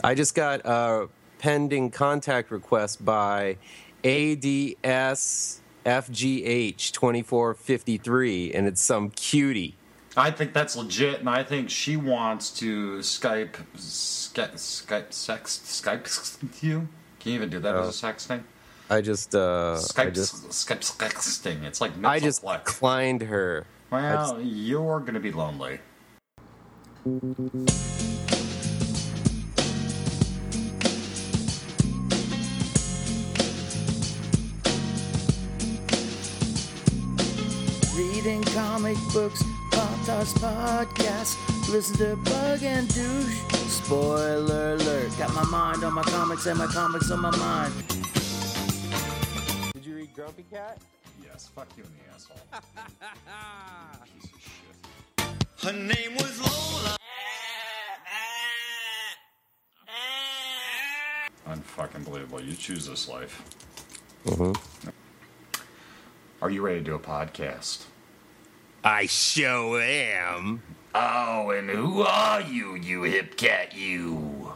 I just got a pending contact request by ADSFGH2453, and it's some cutie. I think that's legit, and I think she wants to Skype you. Can you even do that as a sexting? Skype sexting. It's like I just declined her. Well, you're gonna be lonely. Reading comic books, Pop Toss podcast. Listen to Bug and Douche. Spoiler alert. Got my mind on my comics and my comics on my mind. Did you read Grumpy Cat? Yes, fuck you in the asshole. Piece of shit. Her name was Lola. Unfucking believable. You choose this life. Mm-hmm. Are you ready to do a podcast? I sure am. Oh, and who are you, you hip cat, you?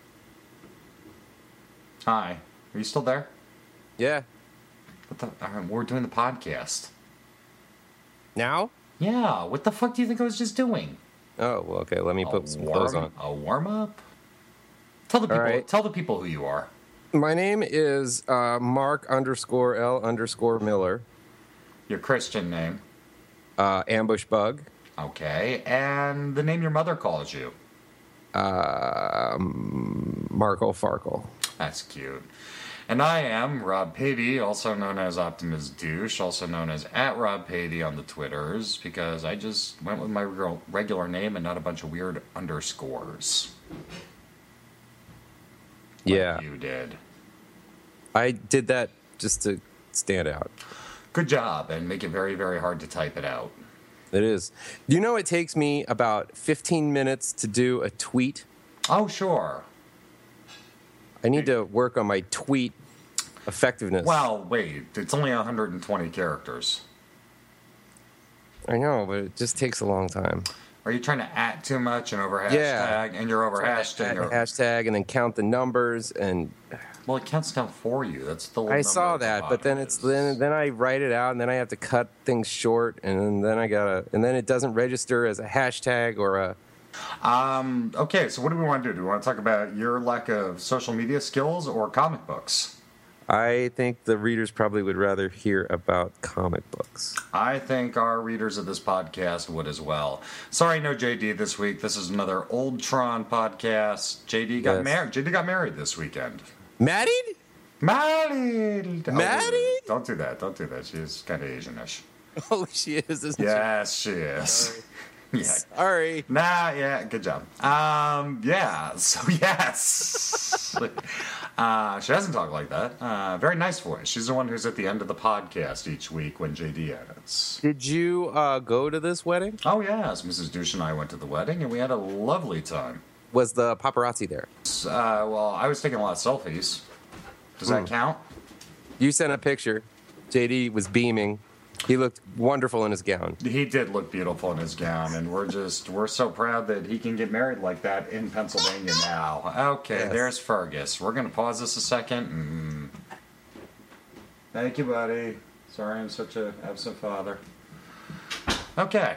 Hi. Are you still there? Yeah. We're doing the podcast. Now? Yeah, what the fuck do you think I was just doing? Oh, well, okay. Let me put some clothes on. A warm-up? Tell the people. Right. Tell the people who you are. My name is Mark_L_Miller. Your Christian name. Ambush Bug. Okay, and the name your mother calls you. Markle Farkle. That's cute. And I am Rob Patey, also known as Optimus Douche, also known as @RobPatey on the Twitters, because I just went with my regular name and not a bunch of weird underscores. Yeah. Like you did. I did that just to stand out. Good job, and make it very, very hard to type it out. It is. You know, it takes me about 15 minutes to do a tweet. Oh, sure. I need to work on my tweet effectiveness. Well, wait. It's only 120 characters. I know, but it just takes a long time. Are you trying to @ too much and over hashtag? Yeah. And you're over hashtag. Hashtag and then count the numbers and... Well, it counts down for you. That's the whole I saw that, but then then I write it out and then I have to cut things short and then then it doesn't register as a hashtag or a... Okay, so what do we want to do? Do we want to talk about your lack of social media skills or comic books? I think the readers probably would rather hear about comic books. I think our readers of this podcast would as well. Sorry, no JD this week. This is another Old Tron podcast. JD got married. JD got married this weekend. Married? Married. Married? Don't do that. Don't do that. She's kind of Asianish. Oh, she is, isn't Yes, she is. Yeah. Sorry. Nah, yeah, good job. Yeah, so yes. She doesn't talk like that. Very nice voice. She's the one who's at the end of the podcast each week when JD edits. Did you go to this wedding? Oh, yes. Mrs. Douche and I went to the wedding, and we had a lovely time. Was the paparazzi there? Well, I was taking a lot of selfies. Does that count? You sent a picture. JD was beaming. He looked wonderful in his gown. He did look beautiful in his gown, and we're so proud that he can get married like that in Pennsylvania now. Okay, Yes. There's Fergus. We're going to pause this a second. Thank you, buddy. Sorry I'm such an absent father. Okay.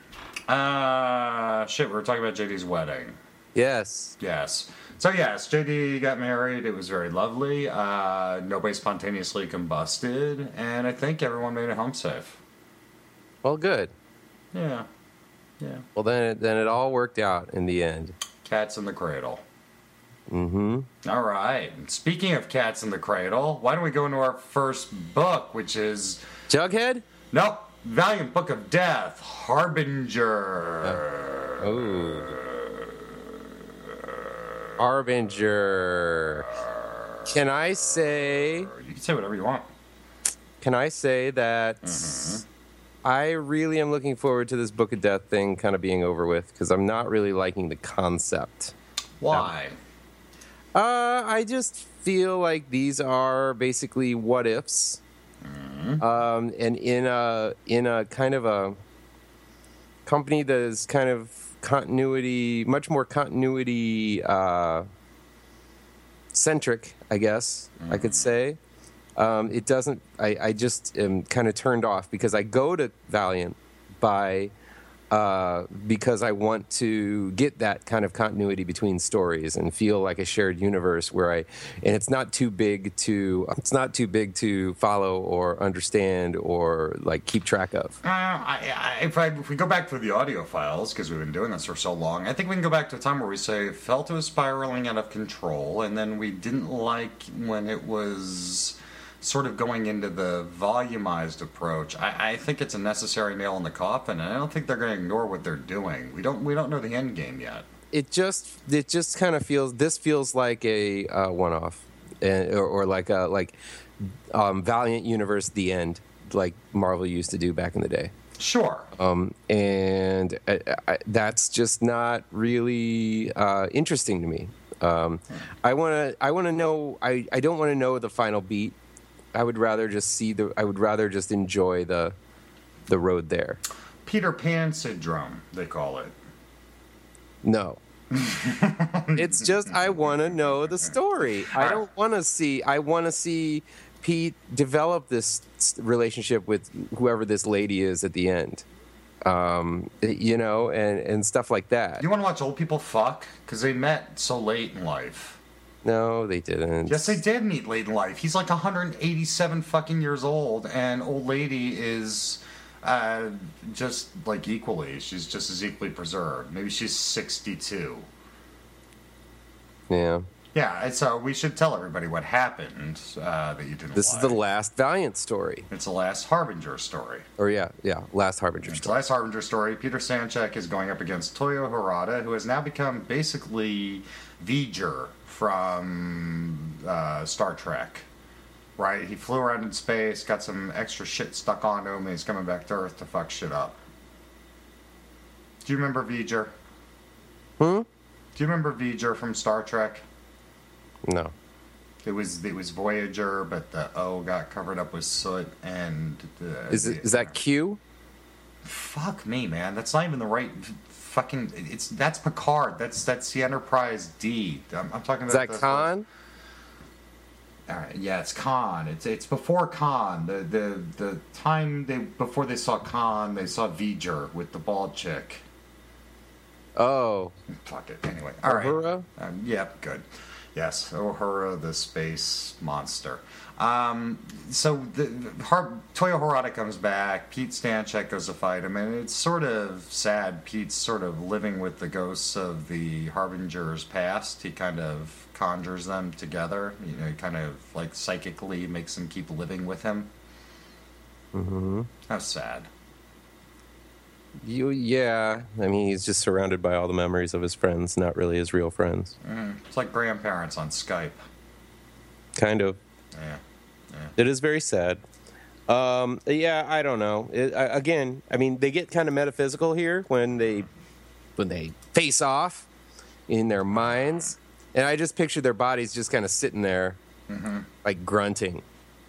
Shit, we were talking about JD's wedding. Yes. Yes. So yes, JD got married. It was very lovely. Nobody spontaneously combusted, and I think everyone made it home safe. Well, good. Yeah. Well, then it all worked out in the end. Cats in the cradle. Mm-hmm. All right. Speaking of cats in the cradle, why don't we go into our first book, which is Jughead? nope, Valiant Book of Death, Harbinger. Harbinger. Can I say You can say whatever you want. that I really am looking forward to this Book of Death thing kind of being over with because I'm not really liking the concept. Why? I just feel like these are basically what ifs. And in a kind of a company that is kind of much more continuity centric, I guess I could say. It doesn't. I just am kind of turned off because I go to Valiant because I want to get that kind of continuity between stories and feel like a shared universe and it's not too big to follow or understand or like keep track of. If we go back to the audio files, because we've been doing this for so long, I think we can go back to a time where we say felt it was spiraling out of control, and then we didn't like when it was sort of going into the volumized approach. I think it's a necessary nail in the coffin, and I don't think they're going to ignore what they're doing. We don't know the end game yet. It just kind of feels like a one-off, or like Valiant Universe the end, like Marvel used to do back in the day. Sure. And that's just not really interesting to me. I want to know. I don't want to know the final beat. I would rather just enjoy the road there. Peter Pan syndrome, they call it. No. It's just I want to know the story. I want to see Pete develop this relationship with whoever this lady is at the end. And stuff like that. You want to watch old people fuck? Because they met so late in life. No, they didn't. Yes, they did meet late in life. He's like 187 fucking years old, and old lady is just like equally. She's just as equally preserved. Maybe she's 62. Yeah. Yeah, so we should tell everybody what happened that you didn't This like. is the last Valiant story. It's the last Harbinger story. Or last Harbinger It's the story. last Harbinger story. Peter Sanchek is going up against Toyo Harada, who has now become basically V'ger from Star Trek. Right? He flew around in space, got some extra shit stuck onto him, and he's coming back to Earth to fuck shit up. Do you remember V'ger? Do you remember V'ger from Star Trek? No. It was Voyager, but the O got covered up with soot, and Is that Q? Fuck me, man. That's not even the right fucking. That's Picard. That's the Enterprise D. I'm talking about. Is that Khan? Yeah, it's Khan. It's before Khan. The time before they saw Khan, they saw V'ger with the bald chick. Oh. Fuck it. Anyway, all right. Uhura? Yeah, good. Yes, Uhura, the space monster. So Toyo Harada comes back. Pete Stanchek goes to fight him, and it's sort of sad. Pete's sort of living with the ghosts of the Harbinger's past. He kind of conjures them together. He kind of like psychically makes them keep living with him. Mm-hmm. How sad. Yeah. I mean, he's just surrounded by all the memories of his friends, not really his real friends. It's like grandparents on Skype. Kind of. Yeah. It is very sad. Yeah, I don't know. Again, I mean, they get kind of metaphysical here when they face off in their minds, and I just picture their bodies just kind of sitting there, like grunting.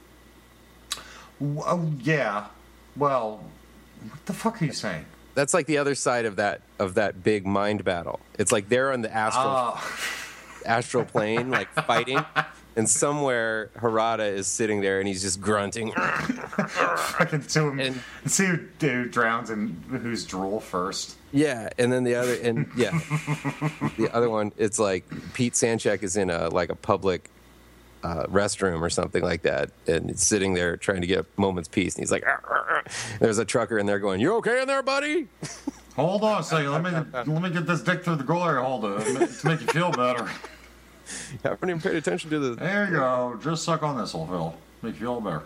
Oh yeah. Well, what the fuck are you saying? That's like the other side of that big mind battle. It's like they're on the astral plane, like fighting. And somewhere Harada is sitting there and he's just grunting. Fucking to him. And see who drowns and who's drool first. Yeah, and then the other one, it's like Pete Sanchek is in a public restroom or something like that, and he's sitting there trying to get a moment's peace, and he's like, "Arr, arr, arr." There's a trucker in there going, "You okay in there, buddy?" Hold on a second. Let me get this dick through the glory holder to make you feel better. I haven't even paid attention to the. There you go. Just suck on this, old Phil. Make you feel better.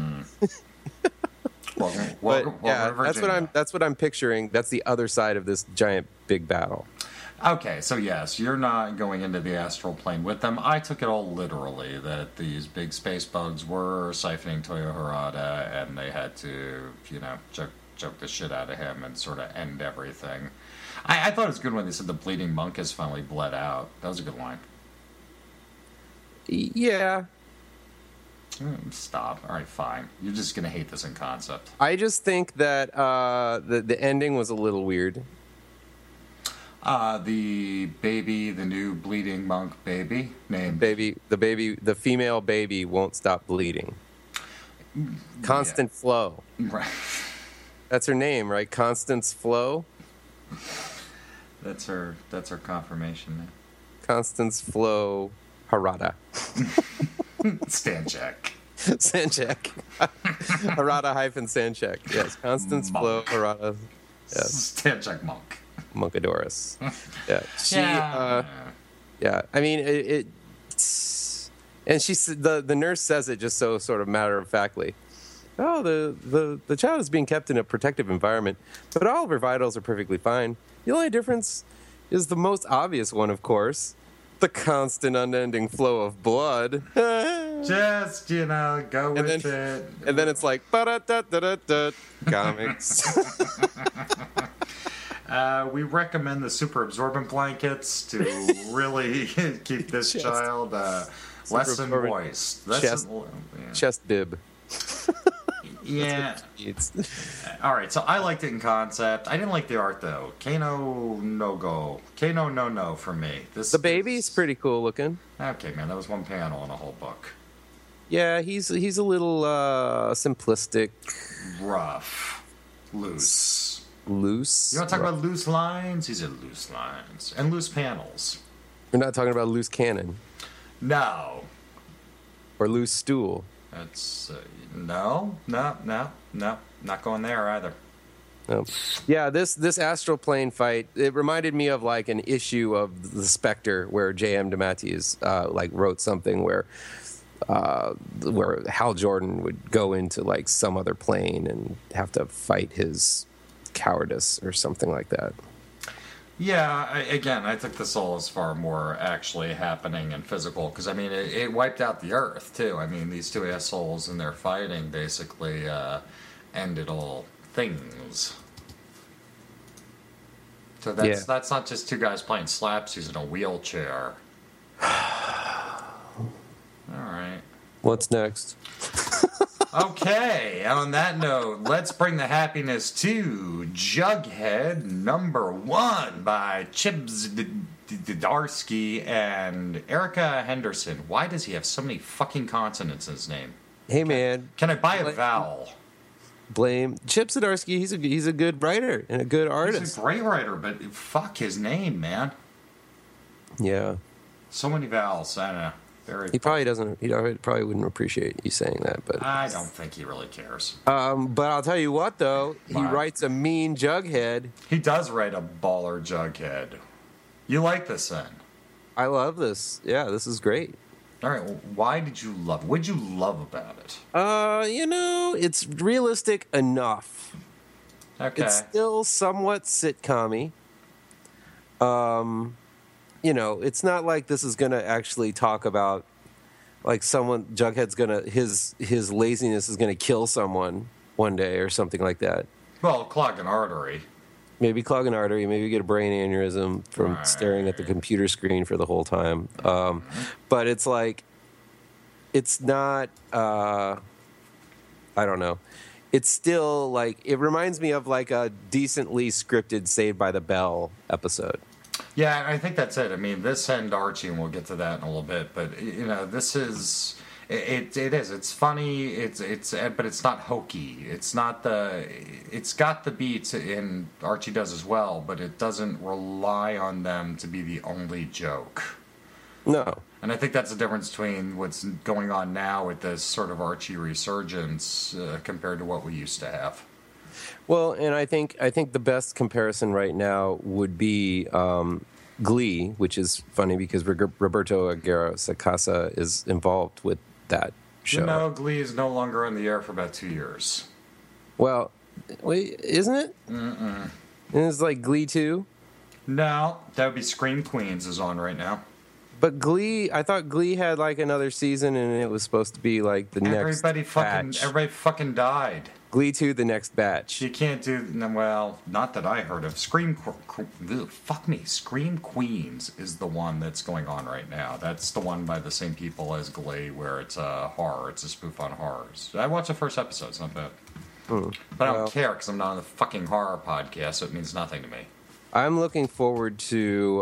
Welcome Yeah, to Virginia. that's what I'm picturing. That's the other side of this giant big battle. Okay, so yes, you're not going into the astral plane with them. I took it all literally that these big space bugs were siphoning Toyo Harada, and they had to, choke the shit out of him and sort of end everything. I thought it was good when they said the bleeding monk has finally bled out. That was a good line. Yeah. Stop. All right, fine. You're just going to hate this in concept. I just think that the ending was a little weird. The new bleeding monk baby named The female baby won't stop bleeding. Constant Flow. Right. That's her name, right? Constance Flow. That's her confirmation name. Constance Flow Harada. Stanchek. Sanchek. Harada-Sanchek. Yes, Constance Flow Harada. Yes. Stanchek monk. Monkadorus. Yeah. Yeah. I mean, and the nurse says it just so sort of matter of factly. Oh, the child is being kept in a protective environment, but all of her vitals are perfectly fine. The only difference is the most obvious one, of course, the constant unending flow of blood. Just, go with it. And then it's like, ba-da-da-da-da-da, comics. We recommend the super absorbent blankets to really keep this child less than moist. Chest bib. Yeah. All right, so I liked it in concept. I didn't like the art, though. Kano no for me. The baby's pretty cool looking. Okay, man, that was one panel in a whole book. Yeah, he's a little simplistic. Rough. Loose. You want to talk about loose lines? These are loose lines. And loose panels. We're not talking about loose cannon. No. Or loose stool. That's no, not going there either. No. Yeah, this astral plane fight, it reminded me of like an issue of The Spectre where J.M. DeMatteis wrote something where Hal Jordan would go into like some other plane and have to fight his cowardice or something like that. Yeah, I think the soul is far more actually happening and physical, because, I mean, it wiped out the Earth, too. I mean, these two assholes in their fighting basically ended all things. So that's not just two guys playing slapsies in a wheelchair. All right. What's next? Okay, on that note, let's bring the happiness to Jughead #1 by Chip Zdarsky and Erica Henderson. Why does he have so many fucking consonants in his name? Hey, man. Can I buy a vowel? Blame Chip Zdarsky. He's a good writer and a good artist. He's a great writer, but fuck his name, man. Yeah. So many vowels. I don't know. He probably doesn't. He probably wouldn't appreciate you saying that, but I don't think he really cares. But I'll tell you what, though, he writes a mean Jughead. He does write a baller Jughead. You like this, then? I love this. Yeah, this is great. All right. Well, why did you love? What did you love about it? It's realistic enough. Okay. It's still somewhat sitcom-y. It's not like this is going to actually talk about, like, Jughead's going to, his laziness is going to kill someone one day or something like that. Well, clog an artery. Maybe clog an artery, maybe get a brain aneurysm from staring at the computer screen for the whole time. But it's like, it's not, I don't know. It's still, like, it reminds me of, like, a decently scripted Saved by the Bell episode. Yeah, I think that's it. I mean, this and Archie, and we'll get to that in a little bit. But this is it is. It's funny. But it's not hokey. It's not It's got the beats, and Archie does as well. But it doesn't rely on them to be the only joke. No. And I think that's the difference between what's going on now with this sort of Archie resurgence compared to what we used to have. Well, and I think the best comparison right now would be Glee, which is funny because Roberto Aguirre Sacasa is involved with that show. Glee is no longer on the air for about 2 years. Well, wait, isn't it? Mm-mm. And it's like Glee 2? No, that would be Scream Queens is on right now. But Glee, I thought Glee had like another season, and it was supposed to be like the next batch. Everybody fucking died. Glee 2, the next batch. You can't do, well, not that I heard of. Scream Queens is the one that's going on right now. That's the one by the same people as Glee, where it's a horror. It's a spoof on horrors. I watched the first episode. It's not bad. But I don't care because I'm not on the fucking horror podcast, so it means nothing to me. I'm looking forward to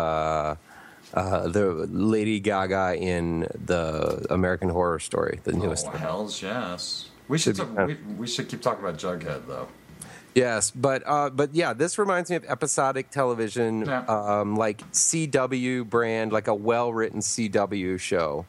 the Lady Gaga in the American Horror Story, the newest Oh, one. hells yes. We should Should be we should keep talking about Jughead though. Yes, but yeah, this reminds me of episodic television, Yeah. like CW brand, like a well-written CW show,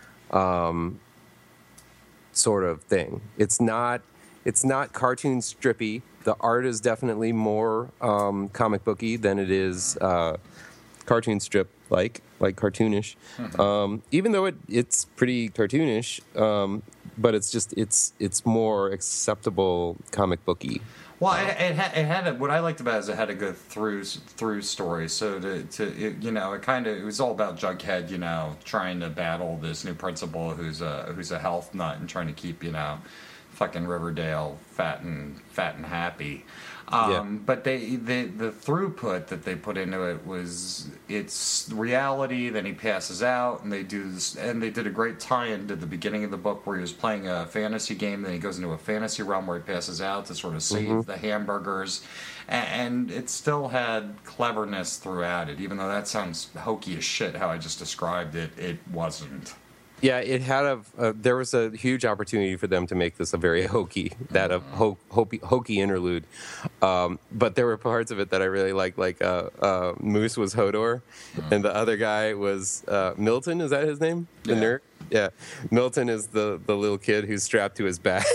sort of thing. It's not cartoon strippy. The art is definitely more comic booky than it is cartoon strip like cartoonish. Even though it's pretty cartoonish, but it's more acceptable comic booky. Well, it had what I liked about it is it had a good through story. So it was all about Jughead, trying to battle this new principal who's a health nut and trying to keep fucking Riverdale fat and happy. But the throughput that they put into it was it's reality. Then he passes out, and they did a great tie-in to the beginning of the book where he was playing a fantasy game. Then he goes into a fantasy realm where he passes out to sort of save the hamburgers, and it still had cleverness throughout it. Even though that sounds hokey as shit, how I just described it, it wasn't. Yeah, it had there was a huge opportunity for them to make this a very hokey interlude, but there were parts of it that I really liked. Like Moose was Hodor, and the other guy was Milton. Is that his name? The nerd. Yeah, Milton is the little kid who's strapped to his back.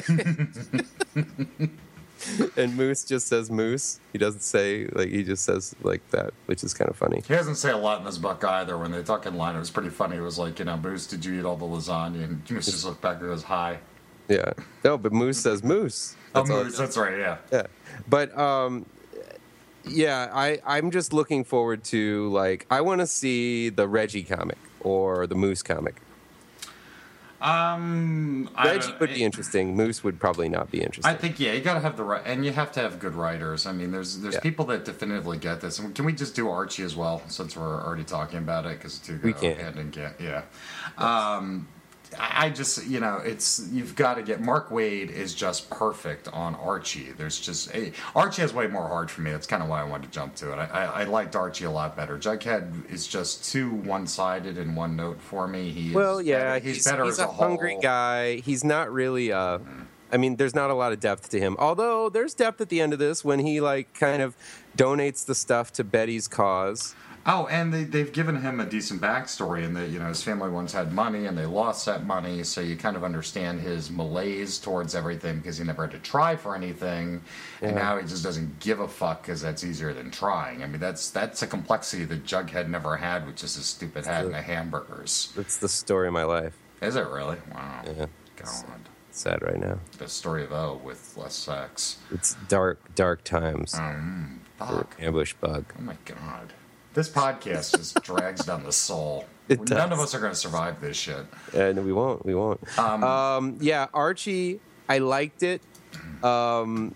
And Moose just says Moose. He doesn't say, he just says like that, which is kind of funny. He doesn't say a lot in this book either. When they talk in line, it was pretty funny. It was like, Moose, did you eat all the lasagna? And Moose just looked back and goes, hi. Yeah. No, but Moose says Moose. Moose, that's right, yeah. Yeah. But, I'm just looking forward to, I want to see the Reggie comic or the Moose comic. Reggie would be interesting. Moose would probably not be interesting. I think, you got to have and you have to have good writers. I mean, there's people that definitively get this. And can we just do Archie as well, since we're already talking about it? Because the two go hand in hand. Yeah. I just, you've got to get Mark Waid is just perfect on Archie. Archie has way more heart for me. That's kind of why I wanted to jump to it. I liked Archie a lot better. Jughead is just too one-sided in one note for me. He's better as a hungry whole guy. He's not really there's not a lot of depth to him. Although there's depth at the end of this when he kind of donates the stuff to Betty's cause. Oh, and they've given him a decent backstory in that, his family once had money and they lost that money, so you kind of understand his malaise towards everything because he never had to try for anything, and now he just doesn't give a fuck because that's easier than trying. I mean, that's a complexity that Jughead never had with just his stupid hat and the hamburgers. It's the story of my life. Is it really? Wow. Yeah. God. It's sad right now. The story of O with less sex. It's dark times. Fuck. Ambush bug. Oh my God. This podcast just drags down the soul. It does. None of us are going to survive this shit. No, we won't. Archie, I liked it. I'm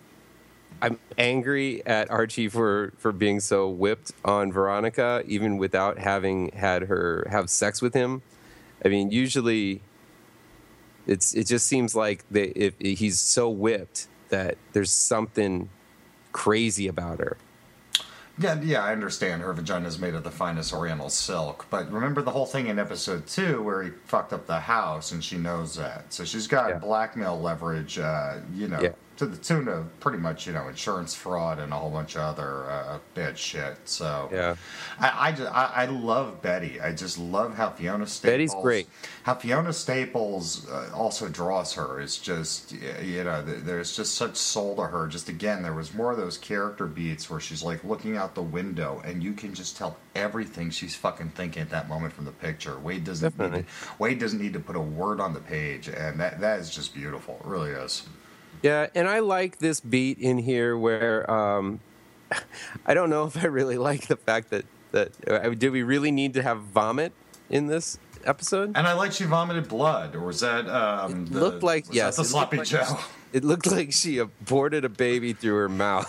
angry at Archie for being so whipped on Veronica, even without having had her have sex with him. I mean, usually it just seems like if he's so whipped that there's something crazy about her. Yeah, I understand. Her vagina is made of the finest Oriental silk. But remember the whole thing in episode 2 where he fucked up the house, and she knows that. So she's got blackmail leverage, to the tune of pretty much, insurance fraud and a whole bunch of other bad shit. So yeah, I love Betty. I just love how Fiona Staples. Betty's great. How Fiona Staples also draws her is just, there's just such soul to her. Just again, there was more of those character beats where she's looking out the window, and you can just tell everything she's fucking thinking at that moment from the picture. Wade doesn't need to put a word on the page, and that is just beautiful. It really is. Yeah, and I like this beat in here where I don't know if I really like the fact that do we really need to have vomit in this episode? And I like she vomited blood, or was that looked like the sloppy Joe? It looked like she aborted a baby through her mouth.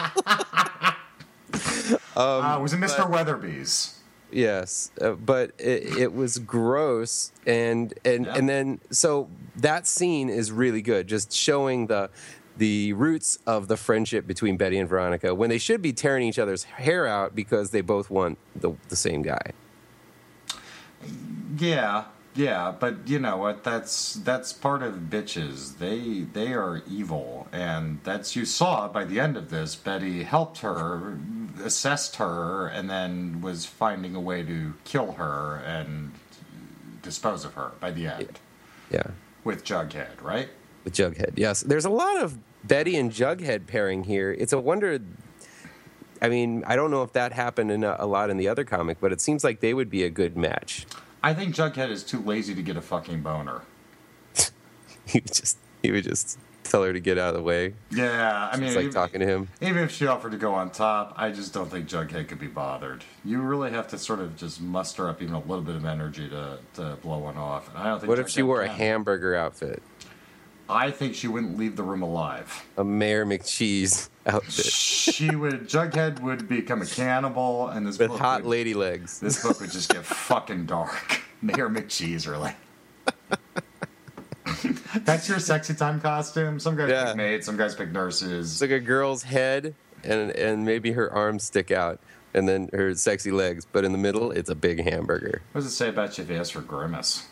Was it Mr. Weatherby's? Yes, but it was gross, and then so that scene is really good, just showing the the roots of the friendship between Betty and Veronica when they should be tearing each other's hair out because they both want the same guy. Yeah, but you know what? That's part of bitches. They are evil, and that's you saw by the end of this. Betty helped her, assessed her, and then was finding a way to kill her and dispose of her by the end. Yeah. With Jughead, right? With Jughead, yes. There's a lot of Betty and Jughead pairing here. It's a wonder. I mean, I don't know if that happened a lot in the other comic, but it seems like they would be a good match. I think Jughead is too lazy to get a fucking boner. He would just tell her to get out of the way. Yeah, I mean, it's like talking to him. Even if she offered to go on top, I just don't think Jughead could be bothered. You really have to sort of just muster up even a little bit of energy to blow one off. And I don't think. What if she wore a can. hamburger outfit? I think she wouldn't leave the room alive. A Mayor McCheese outfit. Jughead would become a cannibal, and this with book hot would, lady legs. This book would just get fucking dark. Mayor McCheese, really. That's your sexy time costume? Some guys pick maids, some guys pick nurses. It's like a girl's head, and maybe her arms stick out, and then her sexy legs, but in the middle, it's a big hamburger. What does it say about you if you ask for Grimace?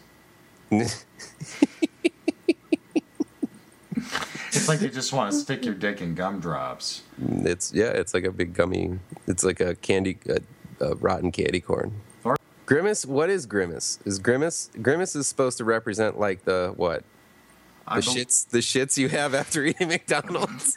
It's like you just want to stick your dick in gumdrops. It's like a big gummy. It's like a rotten candy corn. Grimace. What is Grimace? Grimace is supposed to represent like the what? The shits you have after eating McDonald's.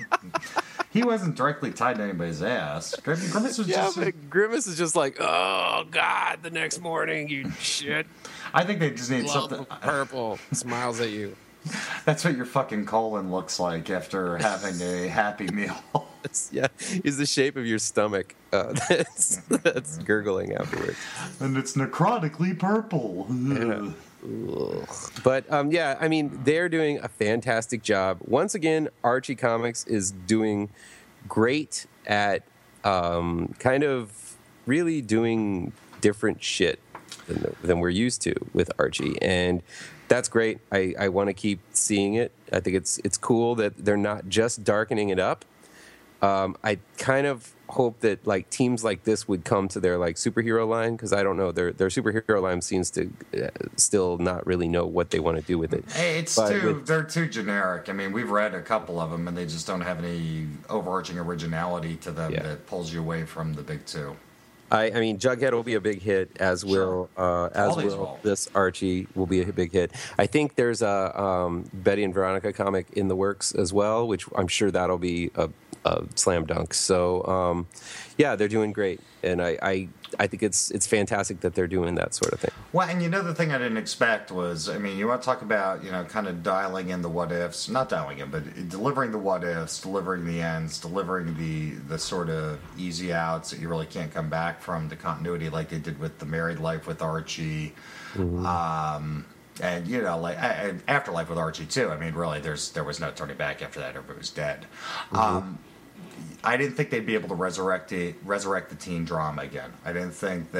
He wasn't directly tied to anybody's ass. Grimace was Grimace is just like, oh God, the next morning you shit. I think they just need Love something purple smiles at you. That's what your fucking colon looks like after having a Happy Meal. Is the shape of your stomach. That's gurgling afterwards. And it's necrotically purple. Yeah. But I mean, they're doing a fantastic job. Once again, Archie Comics is doing great at kind of really doing different shit than we're used to with Archie, and that's great. I want to keep seeing it. I think it's cool that they're not just darkening it up. I kind of hope that like teams like this would come to their like superhero line, because I don't know, their superhero line seems to still not really know what they want to do with it. Hey, they're too generic. I mean, we've read a couple of them, and they just don't have any overarching originality to them that pulls you away from the big two. I mean, Jughead will be a big hit, as will this Archie will be a big hit. I think there's a Betty and Veronica comic in the works as well, which I'm sure that'll be a slam dunk. So, they're doing great, and I think it's fantastic that they're doing that sort of thing. Well, and the thing I didn't expect was, I mean, you want to talk about, kind of dialing in the what ifs, not dialing in, but delivering the what ifs, delivering the ends, delivering the sort of easy outs that you really can't come back from, the continuity like they did with the Married Life with Archie. Mm-hmm. And like Afterlife with Archie too. I mean, really, there was no turning back after that. Everybody was dead. Mm-hmm. I didn't think they'd be able to resurrect the teen drama again. I didn't think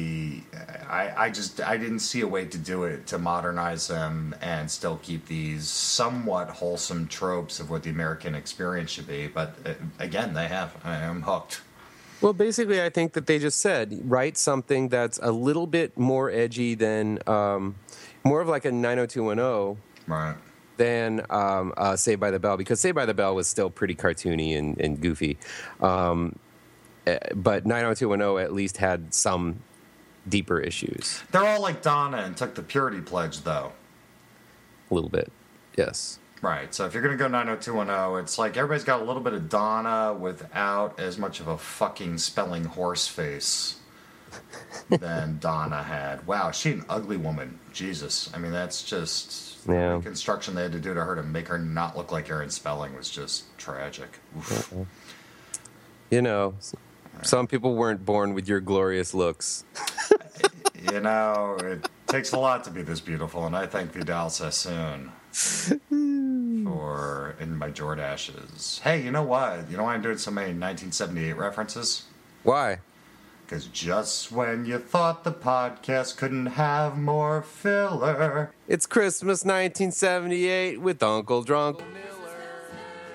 I didn't see a way to do it, to modernize them and still keep these somewhat wholesome tropes of what the American experience should be. But again, they have. I am hooked. Well, basically, I think that they just said, write something that's a little bit more edgy than, more of like a 90210. Right. Than Saved by the Bell, because Saved by the Bell was still pretty cartoony and goofy. But 90210 at least had some deeper issues. They're all like Donna and took the purity pledge, though. A little bit, yes. Right, so if you're going to go 90210, it's like everybody's got a little bit of Donna without as much of a fucking spelling horse face than Donna had. Wow, she's an ugly woman. Jesus. I mean, that's just... Yeah. The construction they had to do to her to make her not look like Aaron Spelling was just tragic. Oof. Some people weren't born with your glorious looks. It takes a lot to be this beautiful, and I thank Vidal Sassoon for In My Jordashes. Hey, you know what? You know why I'm doing so many 1978 references? Why? Because just when you thought the podcast couldn't have more filler, it's Christmas 1978 with Uncle Drunk.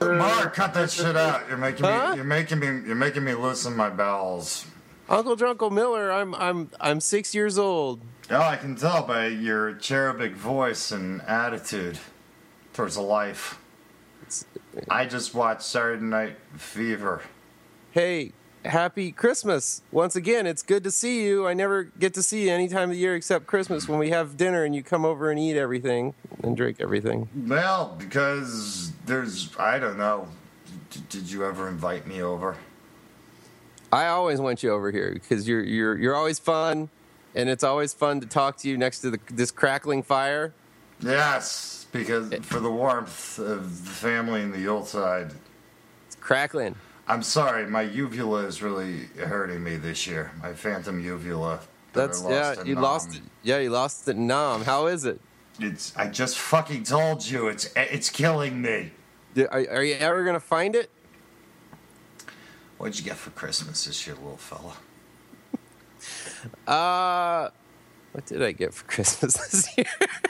Mark, cut that shit out. You're making Huh? me. You're making me loosen my bowels. Uncle Drunkle Miller, I'm 6 years old. Oh, I can tell by your cherubic voice and attitude towards life. I just watched Saturday Night Fever. Hey, happy Christmas. Once again, it's good to see you. I never get to see you any time of the year except Christmas when we have dinner and you come over and eat everything and drink everything. Well, because I don't know. Did you ever invite me over? I always want you over here because you're always fun, and it's always fun to talk to you next to this crackling fire. Yes, because for the warmth of the family and the Yuletide. It's crackling. I'm sorry, my uvula is really hurting me this year. My phantom uvula. that I lost in You Nam. lost it. Yeah, you lost it in Nam. How is it? I just fucking told you, it's killing me. Are you ever gonna find it? What'd you get for Christmas this year, little fella? What did I get for Christmas this year?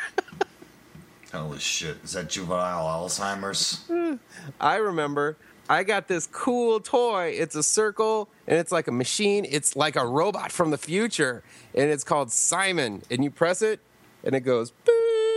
Holy shit, is that juvenile Alzheimer's? I remember I got this cool toy. It's a circle and it's like a machine. It's like a robot from the future, and it's called Simon. And you press it, and it goes boop.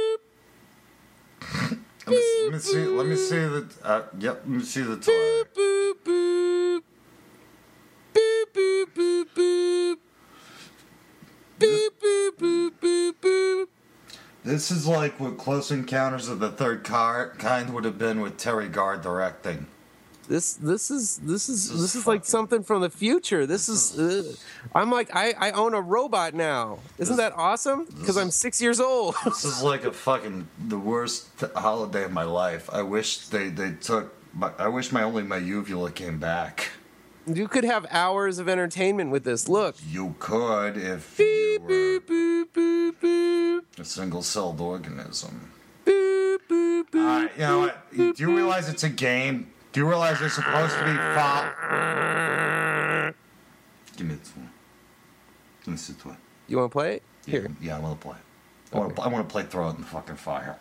Let me see the. Let me see the toy. Boop boop. Boop boop boop boop. Boop boop boop boop boop. This is like what Close Encounters of the Third Kind would have been with Terry Gard directing. This is like something from the future. This is I'm like I own a robot now. Isn't that awesome? Because I'm 6 years old. This is like the worst holiday of my life. I wish they took. I wish my uvula came back. You could have hours of entertainment with this. Look. You could if Beep, you boop, were boop, boop, boop. a single-celled organism. Boop, boop, boop. You know what? Do you realize it's a game? Do you realize they're supposed to be Give me this one. Give me this one. You want to play it? Here. Yeah, I want to play. I want to play Throw It in the Fucking Fire.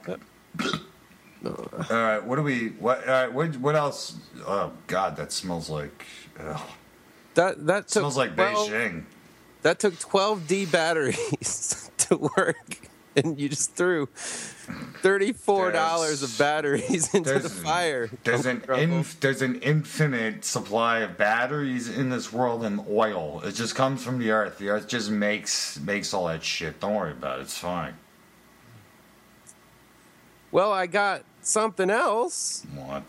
All right, what do we? What? All right, what else? Oh God, that smells like. Ugh. That took Smells like 12 Beijing. That took 12D batteries to work, and you just threw $34 of batteries into the fire. There's an infinite supply of batteries in this world and oil. It just comes from the earth. The earth just makes all that shit. Don't worry about it. It's fine. Well, I got something else. What?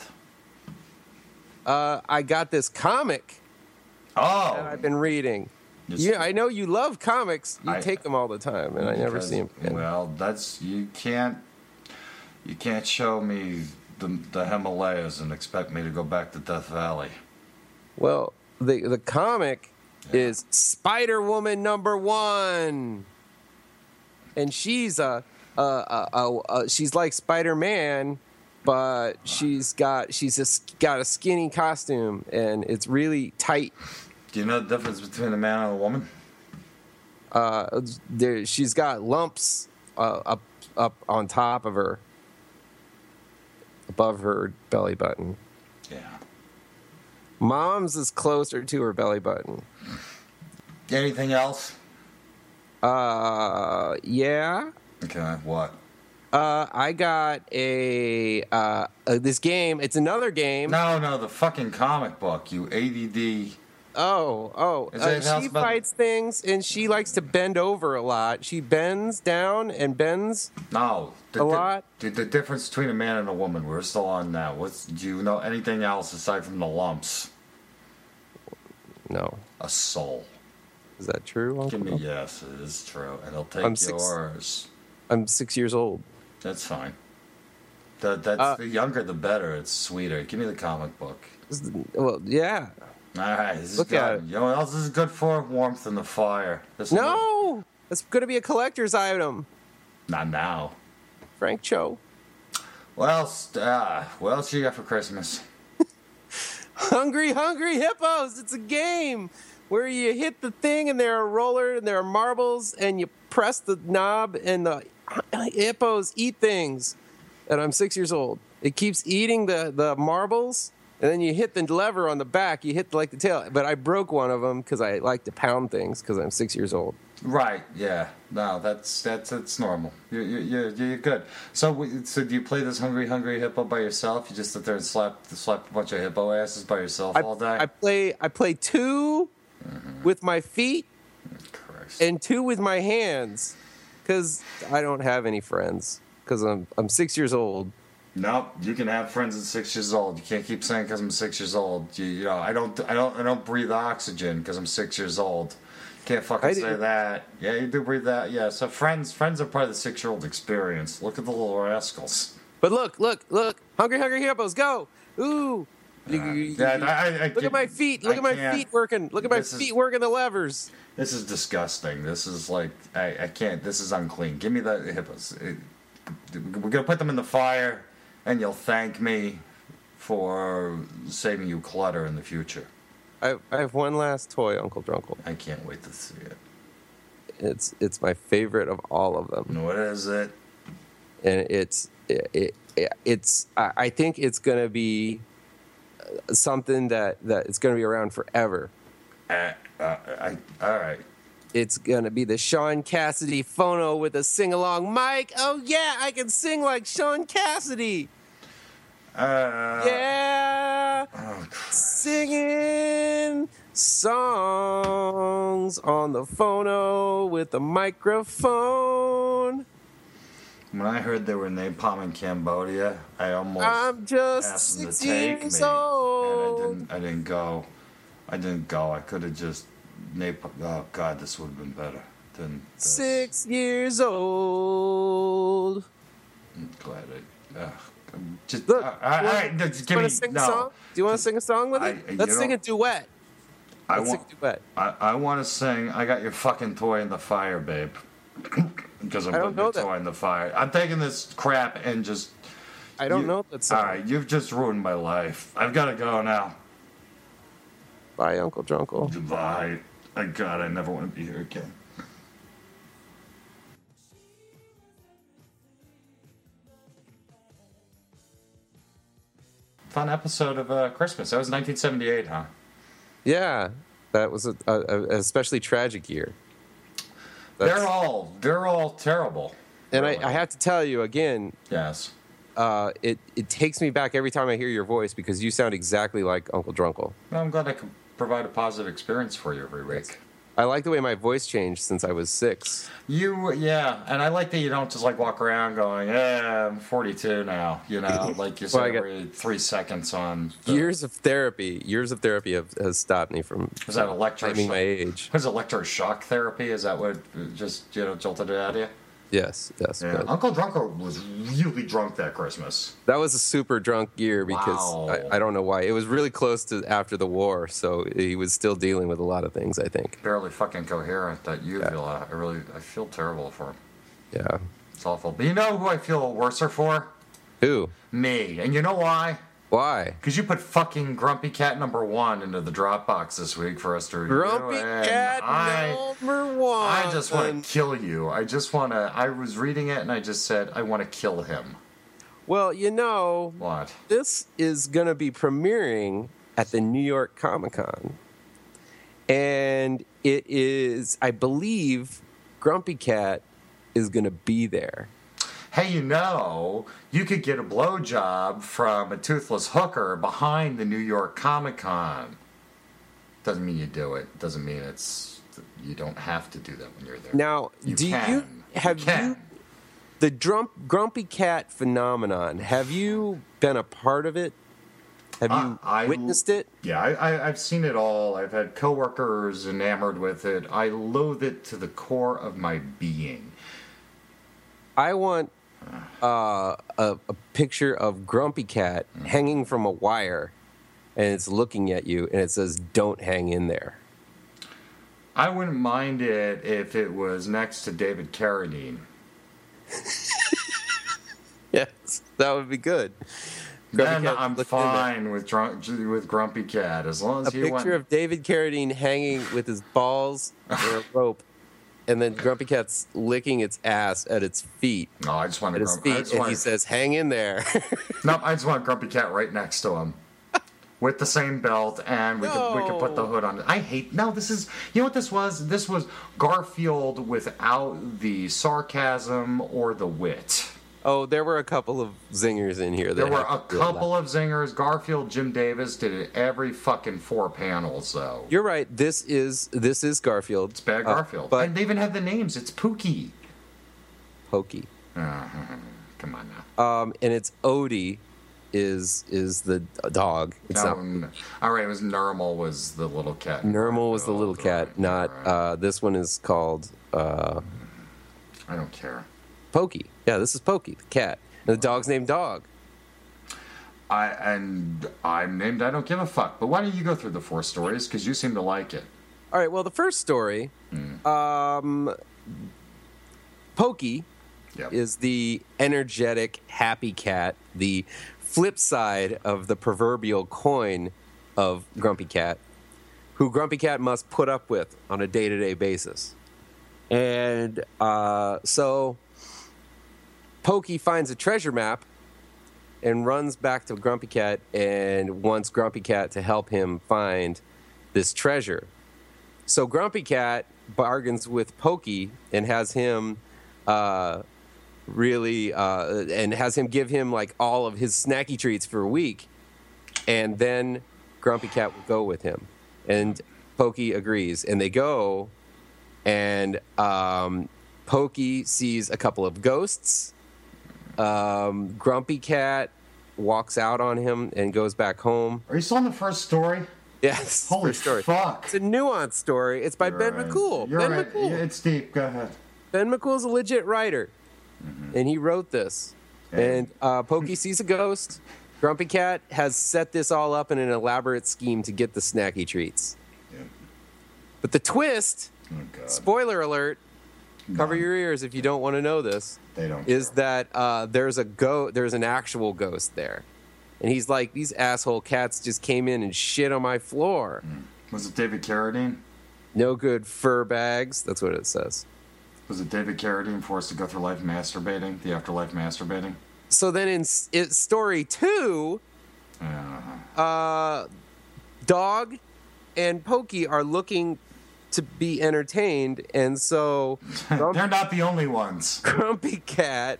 I got this comic Oh, that I've been reading. Yes. Yeah, I know you love comics. You I- take them all the time, and I never see them again. Well, you can't show me the Himalayas and expect me to go back to Death Valley. Well, the comic is Spider-Woman #1, and she's she's like Spider-Man, but she's got a skinny costume, and it's really tight. Do you know the difference between a man and a woman? She's got lumps up on top of her, above her belly button. Yeah. Mom's is closer to her belly button. Anything else? Yeah. Okay, what? I got this game. It's another game. No, the fucking comic book, you ADD. Oh. Is there anything else She about- fights things, and she likes to bend over a lot. She bends down and bends. No. A lot? The difference between a man and a woman, we're still on that. Do you know anything else aside from the lumps? No. A soul. Is that true, Uncle? Give me yes, it is true. And I'll take I'm 6 yours. I'm 6 years old. That's fine. The younger the better. It's sweeter. Give me the comic book. Well, yeah. All right, this is Look good. at it. You know what else is good for? Warmth in the fire. No! It's going to be a collector's item. Not now. Frank Cho. What else you got for Christmas? Hungry Hippos. It's a game where you hit the thing and there are roller and there are marbles and you press the knob and the hippos eat things. And I'm 6 years old. It keeps eating the marbles, and then you hit the lever on the back. You hit the tail. But I broke one of them because I like to pound things because I'm 6 years old. Right. Yeah. No, that's normal. You're good. So do you play this Hungry Hippo by yourself? You just sit there and slap a bunch of hippo asses by yourself all day? I play 2 with my feet Christ. and 2 with my hands because I don't have any friends because I'm 6 years old. No, you can have friends at 6 years old. You can't keep saying because I'm 6 years old. You know, I don't breathe oxygen because I'm 6 years old. Can't fucking say that. Yeah, you do breathe that. Yeah, so friends are part of the 6-year-old experience. Look at the little rascals. But look! Hungry Hippos, go! Ooh! I Look at my feet! Look at my feet working! Look at my feet working the levers! This is disgusting. This is like I can't. This is unclean. Give me the hippos. We're gonna put them in the fire, and you'll thank me for saving you clutter in the future. I have one last toy, Uncle Drunkle. I can't wait to see it. It's my favorite of all of them. What is it? And it's I think it's gonna be something that it's gonna be around forever. All right. It's gonna be the Sean Cassidy phono with a sing-along mic. Oh yeah, I can sing like Sean Cassidy. Yeah, singing songs on the phono with a microphone. When I heard they were napalm in Cambodia, I'm just asked them to 6 take years me, old. and I didn't go. I could have just napalm. Oh God, this would have been better than this. 6 years old. I'm glad just Look, all right. Just give me a song? Do you want to sing a song with it? Let's sing a duet. Let's sing a duet. I want to sing. I got your fucking toy in the fire, babe. Because I'm putting your toy in the fire. I'm taking this crap and just. I don't know that song. All right, you've just ruined my life. I've got to go now. Bye, Uncle Drunkle. Goodbye. God, I never want to be here again. Fun episode of Christmas. That was 1978, huh? Yeah, that was an especially tragic year. They're all terrible. And really. I have to tell you again. Yes. It takes me back every time I hear your voice because you sound exactly like Uncle Drunkle. Well, I'm glad I can provide a positive experience for you every week. I like the way my voice changed since I was 6. And I like that you don't just like walk around going, "Yeah, I'm 42 now." You know, like you say every 3 seconds on. Years of therapy has stopped me from Is that claiming my age. Was electroshock therapy? Is that what just jolted it out of you? Yes. Yeah. Uncle Drunko was really drunk that Christmas. That was a super drunk year because I don't know why. It was really close to after the war, so he was still dealing with a lot of things, I think. Barely fucking coherent. That you feel. I feel terrible for him. Yeah. It's awful. But you know who I feel worser for? Who? Me. And you know why? Why? Because you put fucking Grumpy Cat #1 into the Dropbox this week for us to review. Grumpy Cat #1. I just want to kill you. I was reading it and I just said, I want to kill him. Well, you know. What? This is going to be premiering at the New York Comic Con. And it is, I believe, Grumpy Cat is going to be there. Hey, you could get a blowjob from a toothless hooker behind the New York Comic Con. Doesn't mean you do it. Doesn't mean you don't have to do that when you're there. Now, the Grumpy Cat phenomenon, have you been a part of it? Have you witnessed it? Yeah, I've seen it all. I've had coworkers enamored with it. I loathe it to the core of my being. I want a picture of Grumpy Cat hanging from a wire, and it's looking at you, and it says, "Don't hang in there." I wouldn't mind it if it was next to David Carradine. Yes, that would be good. Then I'm fine with Grumpy Cat as long as a picture of David Carradine hanging with his balls or a rope and then Grumpy Cat's licking its ass at its feet. No, I just want At his feet, and he says, "Hang in there." Nope, I just want Grumpy Cat right next to him. With the same belt, and we could put the hood on it. I hate. No, this is. You know what this was? This was Garfield without the sarcasm or the wit. Oh, there were a couple of zingers in here. There were a couple of zingers. Garfield, Jim Davis did it every fucking 4 panels, though. You're right. This is Garfield. It's bad Garfield, but and they even have the names. It's Pookie. Pokey. Come on now. And it's Odie. Is the dog? It's not. All right, it was Nermal was the little cat. Nermal was the little cat. Right, Not. right. This one is called. I don't care. Pokey. Yeah, this is Pokey, the cat. And the dog's named Dog. I'm named I don't give a fuck. But why don't you go through the 4 stories? Because you seem to like it. All right. Well, the first story, Pokey, Yep. is the energetic, happy cat. The flip side of the proverbial coin of Grumpy Cat, who Grumpy Cat must put up with on a day-to-day basis. And so Pokey finds a treasure map and runs back to Grumpy Cat and wants Grumpy Cat to help him find this treasure. So Grumpy Cat bargains with Pokey and has him and has him give him like all of his snacky treats for a week, and then Grumpy Cat will go with him, and Pokey agrees, and they go, and Pokey sees a couple of ghosts. Grumpy Cat walks out on him and goes back home. Are you still on the first story? Yes, Holy first story. fuck. It's a nuanced story. It's by You're Ben right. McCool. You're Ben right. McCool. It's deep. Go ahead. Ben McCool's a legit writer, and he wrote this. And Pokey sees a ghost. Grumpy Cat has set this all up in an elaborate scheme to get the snacky treats. Yep. But the twist, Oh, God. spoiler alert, cover your ears if you don't want to know this, They don't is care. that there's an actual ghost there. And he's like, these asshole cats just came in and shit on my floor. Was it David Carradine? No good fur bags. That's what it says. Was it David Carradine forced to go through life masturbating? The afterlife masturbating? So then in story 2, Dog and Pokey are looking to be entertained, and so They're not the only ones. Grumpy Cat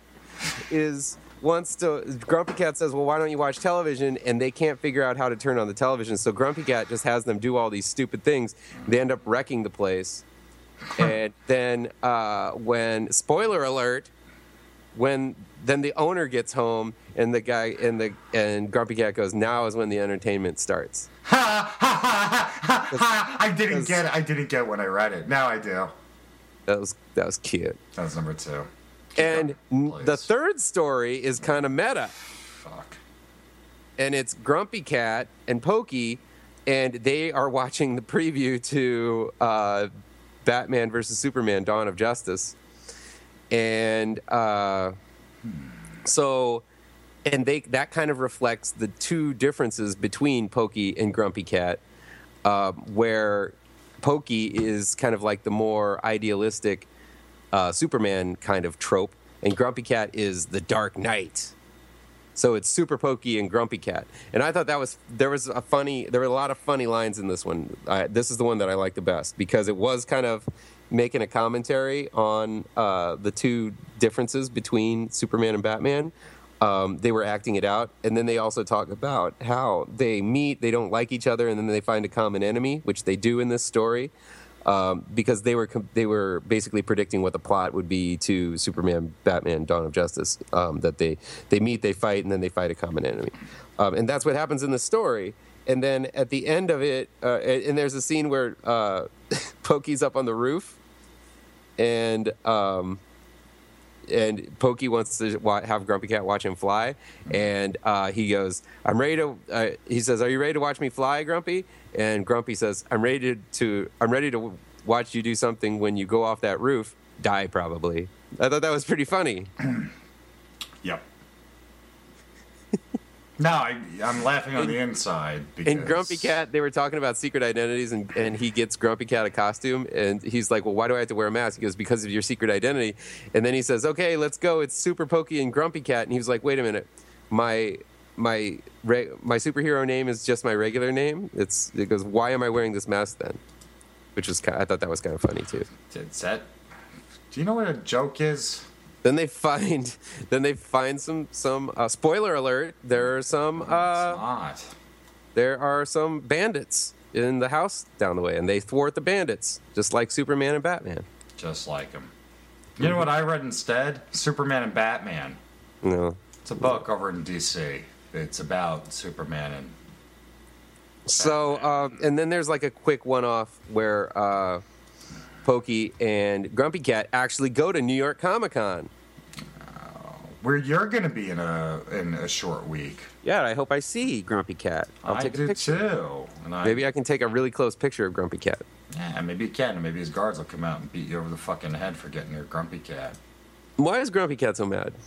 Grumpy Cat says, well, why don't you watch television? And they can't figure out how to turn on the television, so Grumpy Cat just has them do all these stupid things. They end up wrecking the place. And then when, spoiler alert, then the owner gets home and the guy and Grumpy Cat goes, now is when the entertainment starts. I didn't get it. I didn't get it when I read it. Now I do. That was cute. That was number 2. And Please. the third story is kind of meta. Fuck. And it's Grumpy Cat and Pokey, and they are watching the preview to Batman versus Superman: Dawn of Justice. And that kind of reflects the two differences between Pokey and Grumpy Cat, where Pokey is kind of like the more idealistic Superman kind of trope, and Grumpy Cat is the Dark Knight. So it's Super Pokey and Grumpy Cat. And I thought there were a lot of funny lines in this one. This is the one that I like the best because it was kind of making a commentary on the two differences between Superman and Batman. They were acting it out, and then they also talk about how they meet, they don't like each other, and then they find a common enemy, which they do in this story, because they were basically predicting what the plot would be to Superman, Batman, Dawn of Justice. That they meet, they fight, and then they fight a common enemy, and that's what happens in the story. And then at the end of it, and there's a scene where Pokey's up on the roof, and Pokey wants to have Grumpy Cat watch him fly, and he goes, "I'm ready to." He says, "Are you ready to watch me fly, Grumpy?" And Grumpy says, "I'm ready to watch you do something when you go off that roof. Die, probably." I thought that was pretty funny. Yep. No, I'm laughing on the inside. Because... In Grumpy Cat, they were talking about secret identities, and he gets Grumpy Cat a costume, and he's like, well, why do I have to wear a mask? He goes, because of your secret identity. And then he says, okay, let's go. It's Super Pokey and Grumpy Cat. And he was like, wait a minute. My superhero name is just my regular name. It goes, why am I wearing this mask then? Which was I thought that was kind of funny, too. Do you know what a joke is? Then they find some spoiler alert. There are some It's not. there are some bandits in the house down the way, and they thwart the bandits, just like Superman and Batman. Just like him. You know what I read instead? Superman and Batman. No. It's a book over in D.C. It's about Superman and... So, and then there's like a quick one-off where Pokey and Grumpy Cat actually go to New York Comic Con. Where you're going to be in a short week. Yeah, I hope I see Grumpy Cat. I'll take a picture. Too. And Maybe I can take a really close picture of Grumpy Cat. Yeah, maybe you can. And maybe his guards will come out and beat you over the fucking head for getting your Grumpy Cat. Why is Grumpy Cat so mad?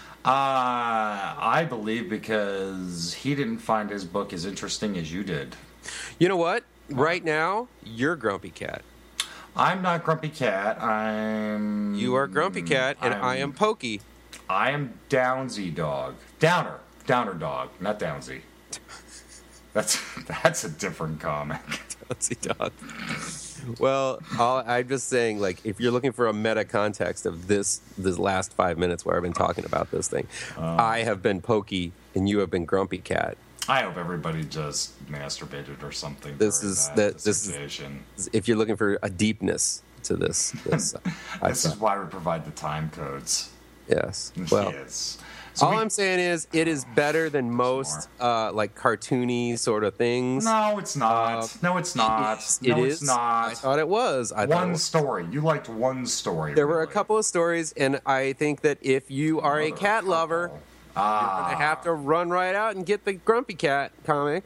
I believe because he didn't find his book as interesting as you did. You know what? Right now, you're Grumpy Cat. I'm not Grumpy Cat. You are Grumpy Cat, and I am Pokey. I am Downsy Dog. Downer Dog, not Downsy. That's a different comic. Downsy Dog. Well, I'm just saying, like, if you're looking for a meta context of this last 5 minutes where I've been talking about this thing, I have been Pokey and you have been Grumpy Cat. I hope everybody just masturbated or something. This is if you're looking for a deepness to this. This is why we provide the time codes. Yes. Well, yes. So I'm saying is it is better than most like cartoony sort of things. No, it's not. No, it's not. It's not. I thought it was. One story. You liked one story. There were a couple of stories, and I think that if you are a cat lover, you're going to have to run right out and get the Grumpy Cat comic.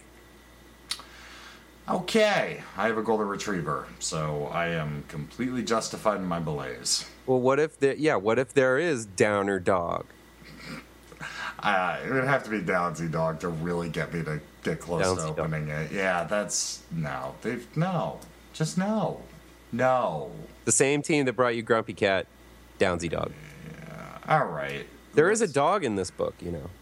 Okay. I have a golden retriever, so I am completely justified in my belays. Well, what if there is Downer Dog? It would have to be Downsy Dog to really get me to get close Downsy to opening Dog. it. Yeah, that's no. Just no. No. The same team that brought you Grumpy Cat, Downsy Dog. Yeah. All right. There is a dog in this book, you know.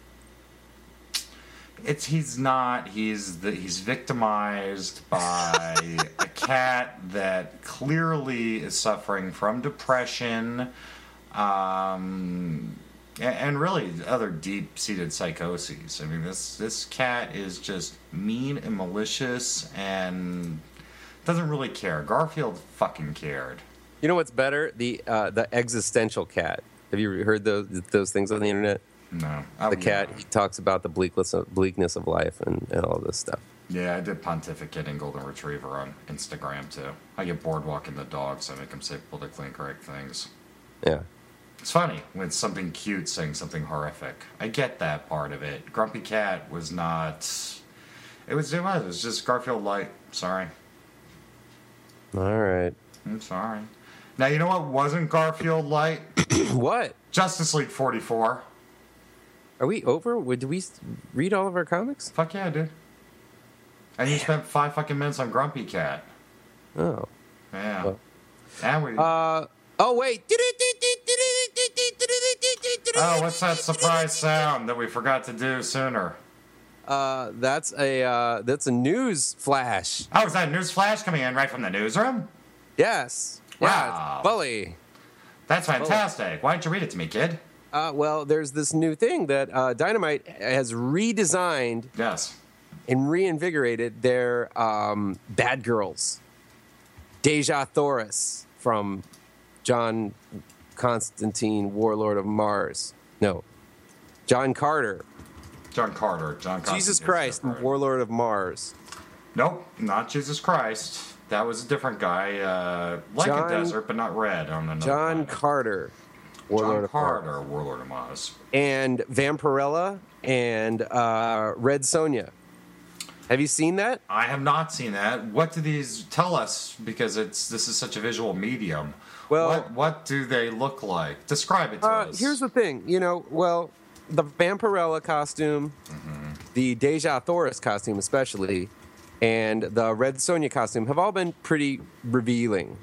He's not. He's victimized by a cat that clearly is suffering from depression. And really other deep-seated psychoses. I mean, this cat is just mean and malicious and doesn't really care. Garfield fucking cared. You know what's better? The existential cat. Have you heard those things on the internet? No. The cat, he talks about the bleakness of life and all this stuff. Yeah, I did pontificate in Golden Retriever on Instagram, too. I get bored walking the dog, so I make him say politically incorrect things. Yeah. It's funny when it's something cute saying something horrific. I get that part of it. Grumpy Cat was not... It was just Garfield Light. Sorry. All right. I'm sorry. Now, you know what wasn't Garfield Light? What? Justice League 44. Are we over? Did we read all of our comics? Fuck yeah, dude. And you spent 5 fucking minutes on Grumpy Cat. Oh. Yeah. Well. And we... Oh, wait. Oh, what's that surprise sound that we forgot to do sooner? That's a news flash. Oh, is that a news flash coming in right from the newsroom? Yes. Wow. Yeah, it's Bully. That's fantastic. Why don't you read it to me, kid? Well, there's this new thing that Dynamite has redesigned Yes. and reinvigorated their bad girls. Deja Thoris from John Constantine, Warlord of Mars. No. John Carter. John Carter. Jesus Christ, Warlord of Mars. Nope, not Jesus Christ. That was a different guy. Like a desert, but not red. On another John planet. Carter. Warlord of Mars. And Vampirella and Red Sonja. Have you seen that? I have not seen that. What do these tell us? Because this is such a visual medium. Well, what do they look like? Describe it to us. Here's the thing. The Vampirella costume the Deja Thoris costume especially, and the Red Sonja costume have all been pretty revealing.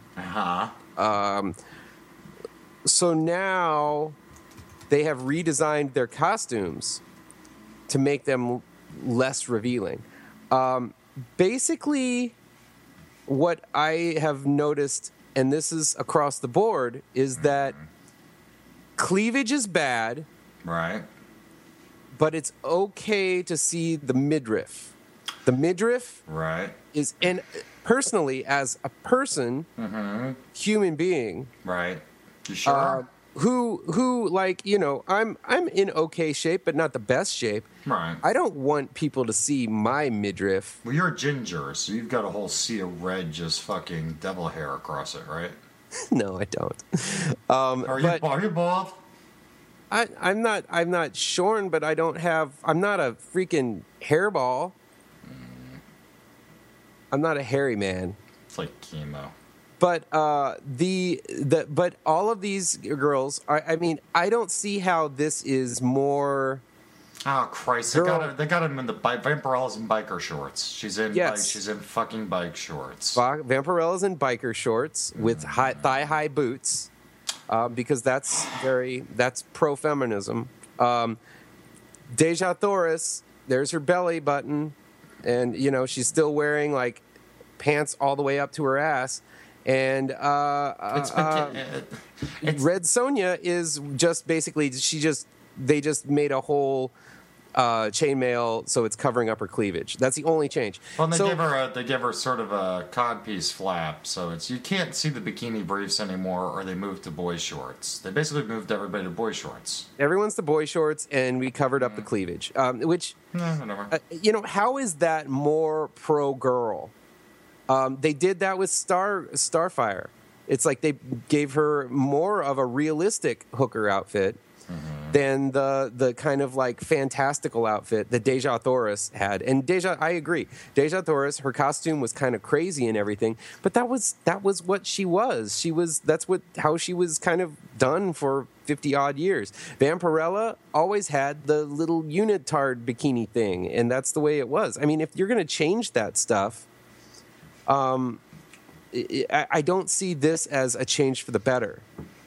So now they have redesigned their costumes to make them less revealing. Basically, what I have noticed, and this is across the board, is that cleavage is bad, Right. but it's okay to see the midriff. The midriff Right. is, and personally, as a person, human being, Right. You sure? who like, you know, I'm in okay shape, but not the best shape. Right. I don't want people to see my midriff. Well, you're a ginger, so you've got a whole sea of red just fucking devil hair across it, right? No, I don't. Are you bald? I'm not shorn, but I don't have. I'm not a freaking hairball. I'm not a hairy man. It's like chemo. But but all of these girls, I mean, I don't see how this is more. Oh Christ! Girl. They got him in the Vampirella's in biker shorts. She's in Yes. she's in fucking bike shorts. Vampirella's in biker shorts with thigh-high boots, because that's pro-feminism. Deja Thoris, there's her belly button, and you know she's still wearing like pants all the way up to her ass. And It's Red Sonja is just basically they just made a whole chainmail so it's covering up her cleavage. That's the only change. well, and So- they give her sort of a codpiece flap, so it's you can't see the bikini briefs anymore, or they moved to boy shorts. They basically moved everybody to boy shorts. Everyone's the boy shorts, and we covered up the cleavage. Which, Whatever. you know, how is that more pro girl? They did that with Starfire. It's like they gave her more of a realistic hooker outfit than the kind of like fantastical outfit that Deja Thoris had. And Deja, I agree. Deja Thoris, her costume was kind of crazy and everything, but that was what she was. How she was kind of done for 50 odd years. Vampirella always had the little unitard bikini thing, and that's the way it was. I mean, if you're going to change that stuff, I don't see this as a change for the better.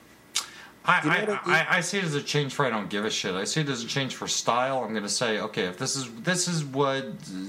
I see it as a change for I don't give a shit. I see it as a change for style. I'm going to say, okay, if this is what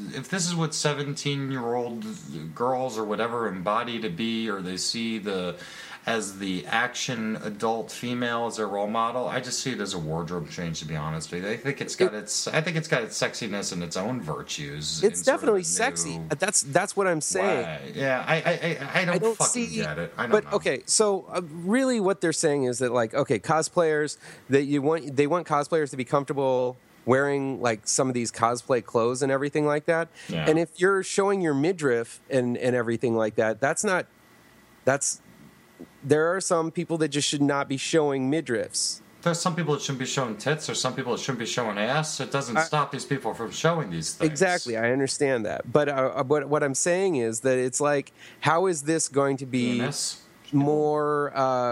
17-year-old girls or whatever embody to be, or they see as the action adult female as their role model, I just see it as a wardrobe change, to be honest with you. I think it's got its sexiness and its own virtues. It's in sort of definitely a sexy. new That's what I'm saying. way. Yeah, I don't fucking get it. I don't know. Okay, so really, what they're saying is that, like, okay, cosplayers, they want cosplayers to be comfortable wearing like some of these cosplay clothes and everything like that. Yeah. And if you're showing your midriff and everything like that, there are some people that just should not be showing midriffs. There's some people that shouldn't be showing tits. There's some people that shouldn't be showing ass. It doesn't stop these people from showing these things. Exactly, I understand that. But what I'm saying is that it's like, how is this going to be Penis. more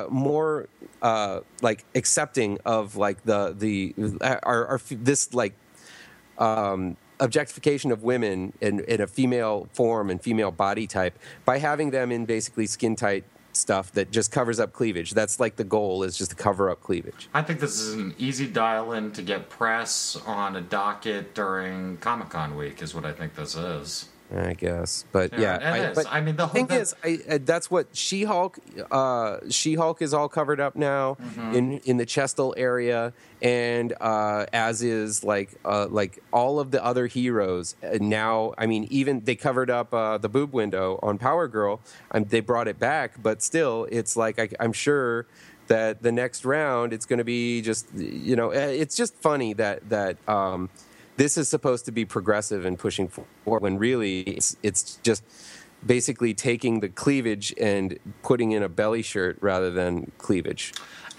like accepting of like this like objectification of women in a female form and female body type by having them in basically skin tight stuff that just covers up cleavage. That's like the goal, is just to cover up cleavage. I think this is an easy dial-in to get press on a docket during Comic-Con week, is what I think this is. I guess, but Yeah, yeah, it is. I mean, the whole thing thing- is, that's what She-Hulk. She-Hulk is all covered up now in the chestal area, and as is like all of the other heroes now. I mean, even they covered up the boob window on Power Girl. They brought it back, but still, it's like I'm sure that the next round it's going to be just, you know, it's just funny that this is supposed to be progressive and pushing forward when really it's just basically taking the cleavage and putting in a belly shirt rather than cleavage.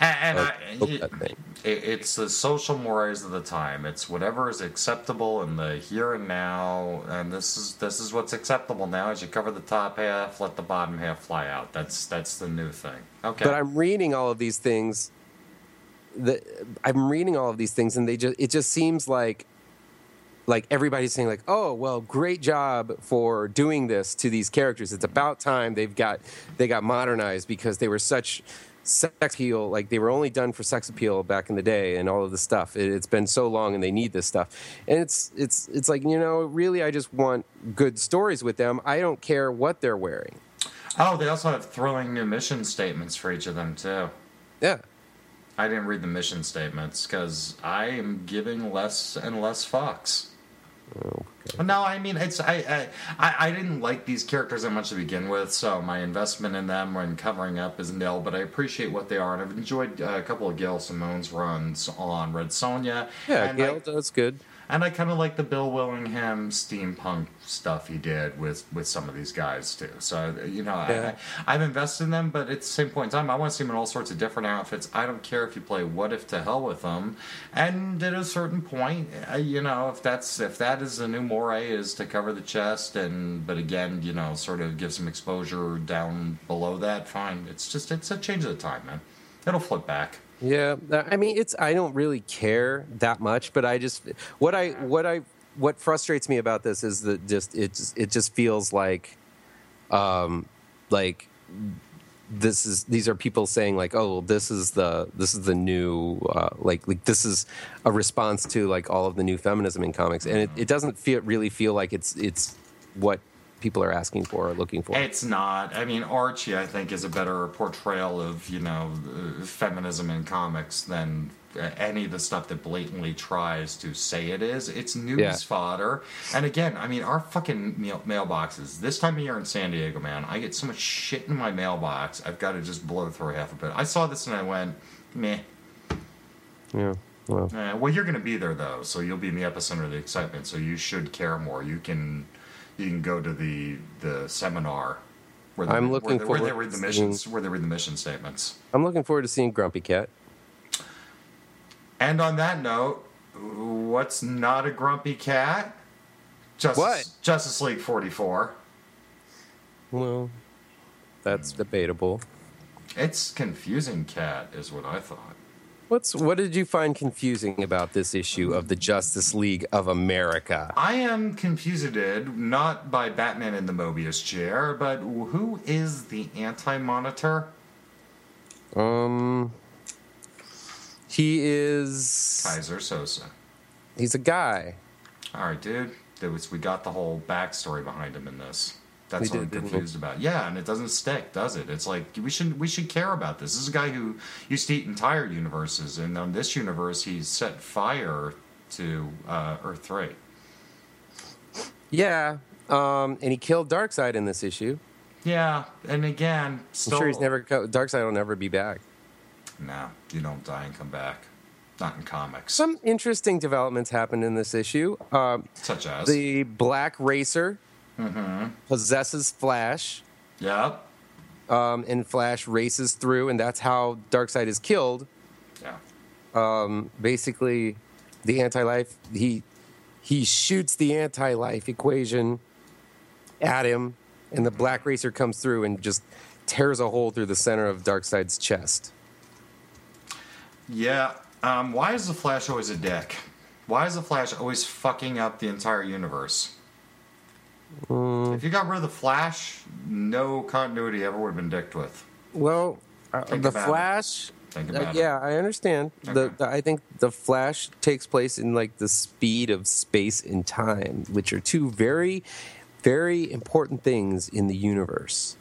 It's the social mores of the time. It's whatever is acceptable in the here and now, and this is what's acceptable now. Is you cover the top half, let the bottom half fly out. That's the new thing. Okay. But I'm reading all of these things. And it just seems like like everybody's saying like, oh well, great job for doing this to these characters. It's about time they got modernized because they were such sex appeal, like they were only done for sex appeal back in the day, and all of this stuff. It's been so long, and they need this stuff. And it's like, really, I just want good stories with them. I don't care what they're wearing. Oh, they also have thrilling new mission statements for each of them too. Yeah. I didn't read the mission statements because I am giving less and less fucks. Okay. No, I mean I didn't like these characters that much to begin with, so my investment in them when covering up is nil. But I appreciate what they are, and I've enjoyed a couple of Gail Simone's runs on Red Sonja. Yeah, and Gail does good. And I kind of like the Bill Willingham steampunk stuff he did with some of these guys too. So Yeah. I've invested in them, but at the same point in time, I want to see them in all sorts of different outfits. I don't care if you play What If, to hell with them. And at a certain point, if that is the new moray, is to cover the chest, but again, sort of give some exposure down below that. Fine. It's a change of the time, man. It'll flip back. Yeah, I mean, I don't really care that much, but I just what frustrates me about this is that it just feels like these are people saying like, oh, this is the new like this is a response to like all of the new feminism in comics, and it doesn't really feel like it's what people are asking for or looking for. It's not. I mean, Archie, I think, is a better portrayal of feminism in comics than any of the stuff that blatantly tries to say it is. It's news fodder. And again, I mean, our fucking mailboxes. This time of year in San Diego, man, I get so much shit in my mailbox. I've got to just blow through half of it. I saw this and I went, meh. Yeah. Well, you're going to be there though, so you'll be in the epicenter of the excitement. So you should care more. You can go to the seminar where they read the mission statements. I'm looking forward to seeing Grumpy Cat. And on that note, what's not a Grumpy Cat? Justice League 44. Well, that's debatable. It's confusing cat, is what I thought. What did you find confusing about this issue of the Justice League of America? I am confused, not by Batman in the Mobius chair, but who is the Anti-Monitor? He is Kaiser Sosa. He's a guy. All right, dude. We got the whole backstory behind him in this. That's what I'm confused about. Yeah, and it doesn't stick, does it? It's like we should care about this. This is a guy who used to eat entire universes, and on this universe, he set fire to Earth 3. Yeah, and he killed Darkseid in this issue. Yeah, and again, I'm sure Darkseid will never be back. No, you don't die and come back. Not in comics. Some interesting developments happened in this issue. Such as? The Black Racer possesses Flash. Yep. And Flash races through, and that's how Darkseid is killed. Yeah. Basically, the anti-life, he shoots the anti-life equation at him, and the Black Racer comes through and just tears a hole through the center of Darkseid's chest. Yeah. Why is the Flash always a dick? Why is the Flash always fucking up the entire universe? If you got rid of the Flash, no continuity ever would have been dicked with. Well, the Flash... Think about yeah, I understand. Okay. I think the Flash takes place in like the speed of space and time, which are two very, very important things in the universe.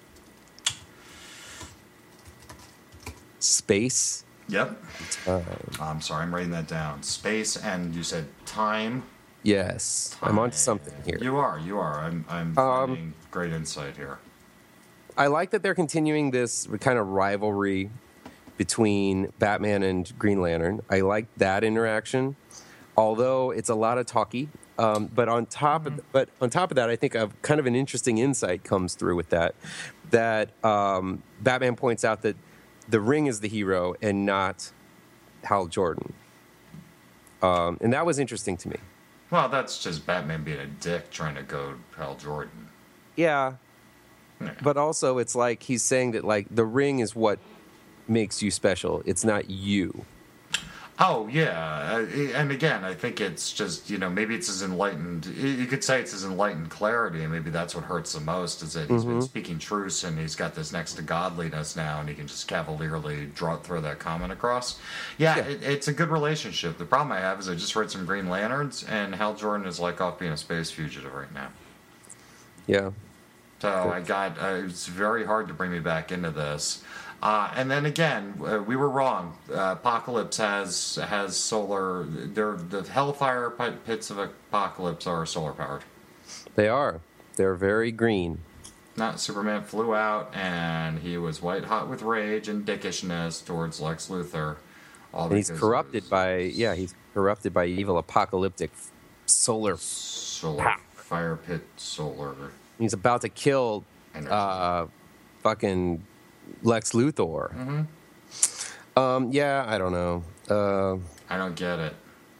Space. Yep. Time. I'm sorry, I'm writing that down. Space and you said time. Yes, I'm onto something here. You are. I'm finding great insight here. I like that they're continuing this kind of rivalry between Batman and Green Lantern. I like that interaction, although it's a lot of talky. But on top of that, I think kind of an interesting insight comes through with that. That Batman points out that the Ring is the hero and not Hal Jordan, and that was interesting to me. Well, that's just Batman being a dick trying to go Hal Jordan. Yeah, but also it's like he's saying that like the Ring is what makes you special. It's not you. Oh yeah, and again, I think it's just maybe it's his enlightened. You could say it's his enlightened clarity, and maybe that's what hurts the most is that he's been speaking truths and he's got this next to godliness now, and he can just cavalierly throw that comment across. Yeah, Yeah. it's a good relationship. The problem I have is I just read some Green Lanterns, and Hal Jordan is like off being a space fugitive right now. Yeah. So it's very hard to bring me back into this. And then again, we were wrong. Apocalypse has solar. The Hellfire pits of Apocalypse are solar powered. They are. They're very green. Not Superman flew out and he was white hot with rage and dickishness towards Lex Luthor. And he's corrupted by evil apocalyptic solar. Fire pit solar. He's about to kill energy. Fucking Lex Luthor. Yeah, I don't know. I don't get it.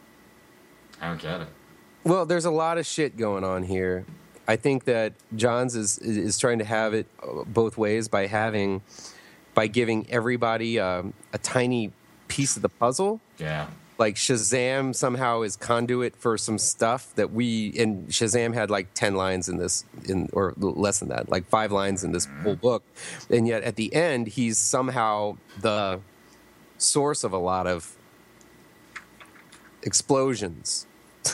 Well, there's a lot of shit going on here. I think that Johns is trying to have it both ways by giving everybody a tiny piece of the puzzle. Yeah. Like Shazam somehow is conduit for some stuff that and Shazam had like 10 lines or less than that, like 5 lines in this whole book. And yet at the end, he's somehow the source of a lot of explosions.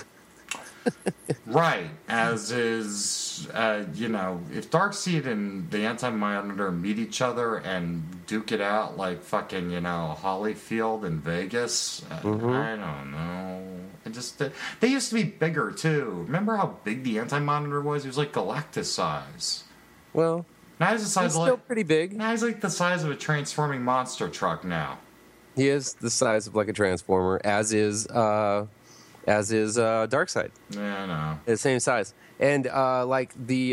Right, as is, if Darkseid and the Anti-Monitor meet each other and duke it out like fucking, Holyfield in Vegas, I don't know. They used to be bigger, too. Remember how big the Anti-Monitor was? He was like Galactus size. Well, now he's the size still pretty big. Now he's like the size of a transforming monster truck now. He is the size of like a transformer, as is Darkseid. Yeah, I know. The same size. And like the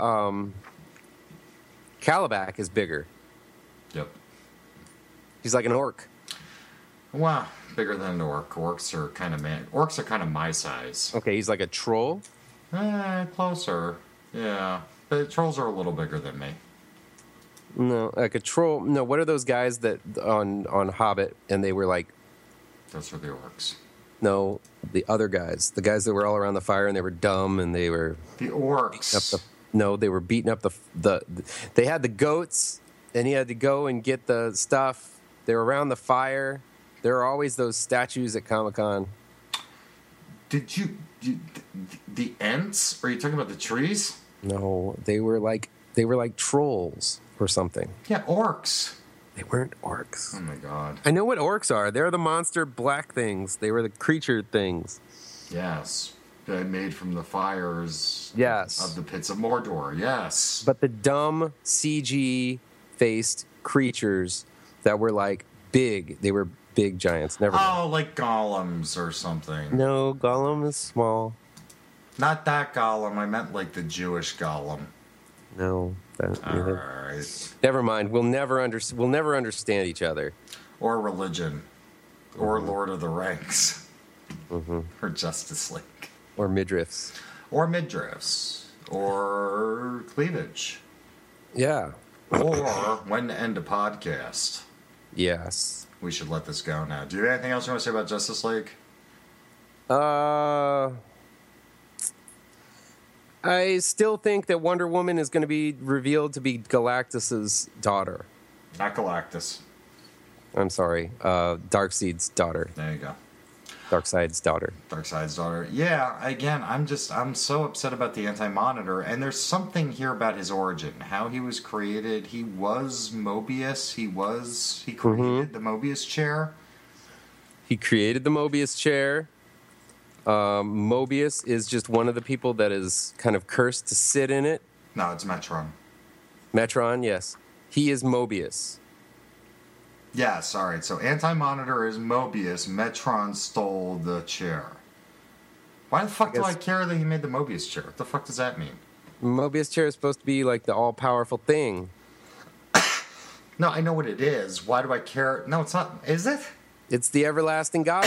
Calabac is bigger. Yep. He's like an orc. Wow, bigger than an orc. Orcs are kind of my size. Okay, he's like a troll. Closer. Yeah, but trolls are a little bigger than me. No, like a troll. No, what are those guys that on Hobbit and they were like? Those are the orcs. No, the other guys. The guys that were all around the fire and they were dumb and they were the orcs. They were beating up they had the goats and he had to go and get the stuff. They were around the fire. There are always those statues at Comic-Con. Did you the Ents? Are you talking about the trees? No, they were like trolls or something. Yeah, orcs. They weren't orcs. Oh my god. I know what orcs are. They're the monster black things. They were the creature things. Yes. Made from the fires of the pits of Mordor. Yes. But the dumb CG-faced creatures that were like big. They were big giants. Never mind. Oh, like golems or something. No, Gollum is small. Not that Gollum. I meant like the Jewish Gollum. No. All right. Never mind. We'll never understand each other. Or religion. Or Lord of the Rings. Or Justice League. Or midriffs. Or midriffs. Or cleavage. Yeah. Or when to end a podcast. Yes. We should let this go now. Do you have anything else you want to say about Justice League? I still think that Wonder Woman is going to be revealed to be Galactus's daughter. Not Galactus. I'm sorry. Darkseid's daughter. There you go. Darkseid's daughter. Darkseid's daughter. Yeah, again, I'm so upset about the Anti-Monitor, and there's something here about his origin. How he was created. He was Mobius. He created the Mobius chair. He created the Mobius chair. Mobius is just one of the people that is kind of cursed to sit in it. No, it's Metron. Metron, yes. He is Mobius. Yes, all right. So Anti-Monitor is Mobius. Metron stole the chair. Why the fuck do I care that he made the Mobius chair? What the fuck does that mean? Mobius chair is supposed to be like the all-powerful thing. No, I know what it is. Why do I care? No, it's not. Is it? It's the everlasting God.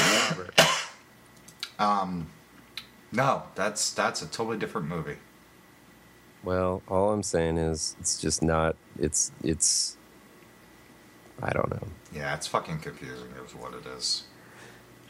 No, that's a totally different movie. Well, all I'm saying is it's just not. It's. I don't know. Yeah, it's fucking confusing. Is what it is.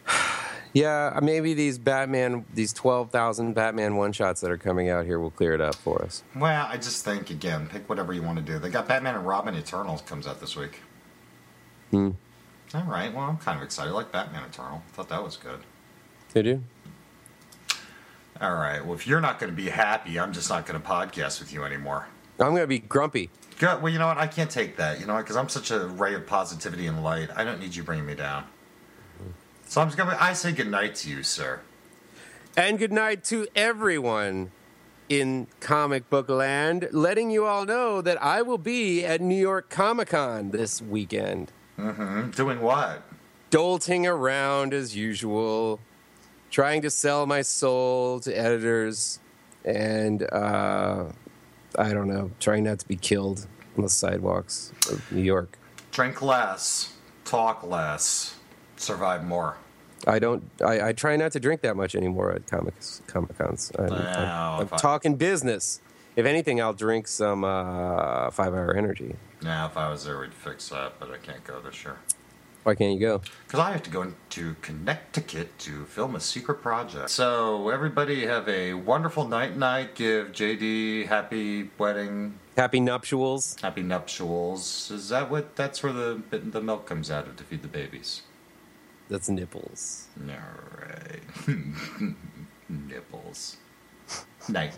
Yeah, maybe these 12,000 Batman one-shots that are coming out here will clear it up for us. Well, I just think, again, pick whatever you want to do. They got Batman and Robin Eternals comes out this week. All right, well, I'm kind of excited. I like Batman Eternal. Thought that was good. They do? All right, well, if you're not going to be happy, I'm just not going to podcast with you anymore. I'm going to be grumpy. Good. Well, you know what? I can't take that, because I'm such a ray of positivity and light. I don't need you bringing me down. So I say goodnight to you, sir. And good night to everyone in comic book land, letting you all know that I will be at New York Comic Con this weekend. Doing what? Dolting around as usual, trying to sell my soul to editors, and I don't know, trying not to be killed on the sidewalks of New York. Drink less, talk less, survive more. I try not to drink that much anymore at Comic-Cons. I'm talking business. If anything, I'll drink some 5-Hour Energy. Now, if I was there, we'd fix that, but I can't go this year. Why can't you go? Because I have to go to Connecticut to film a secret project. So, everybody have a wonderful night. Give JD happy wedding. Happy nuptials. Happy nuptials. Is that that's where the milk comes out of to feed the babies? That's nipples. All right. Nipples. Night.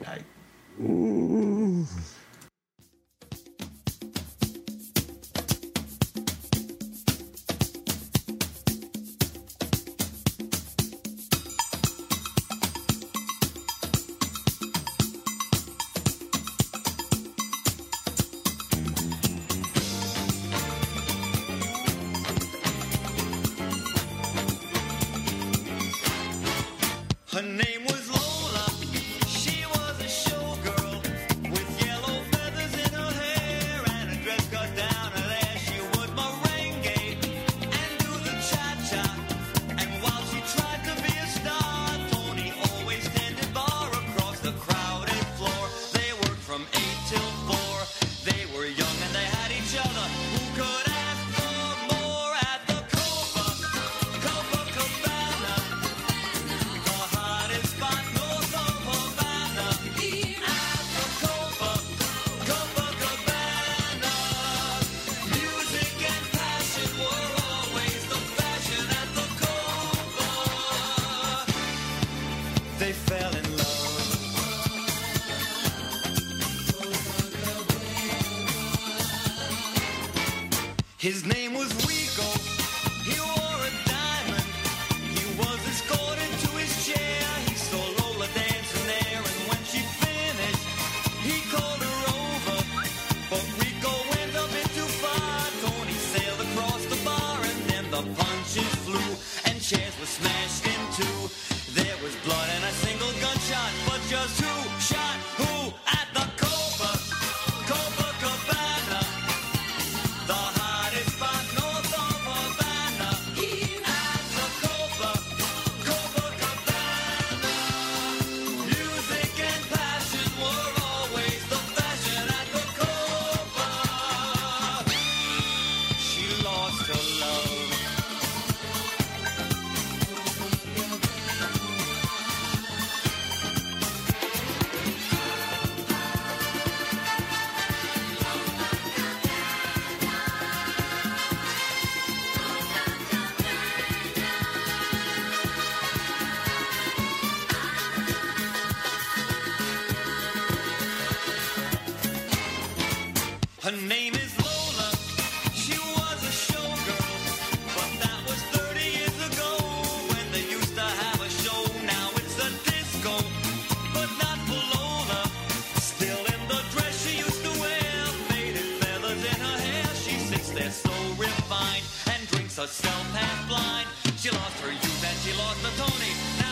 Her name was Lola. She was a showgirl with yellow feathers in her hair and a dress cut down her there. She would merengue and do the cha-cha. And while she tried to be a star, Tony always tended bar across the crowded floor. They worked from 8 till 4. They were young and they had each other. Who could ask for more at the Copacabana? The hottest spot north of Havana. At the Copacabana. Music and passion were always the fashion at the Copa. They fell in love. His name was Rico. He wore a diamond. He was escorted to his chair. He saw Lola dancing there, and when she finished, he called her over. But Rico went a bit too far. Tony sailed across the bar, and then the punches flew, and chairs were smashed in two. There was blood and a single gunshot, but just who shot who at the Copacabana? The hottest spot north of Havana. At the Copacabana. Music and passion were always the fashion at the Copa. She lost her love. Her name is Lola. She was a showgirl, but that was 30 years ago when they used to have a show. Now it's a disco, but not for Lola. Still in the dress she used to wear, faded feathers in her hair. She sits there so refined and drinks herself half blind. She lost her youth and she lost her Tony. Now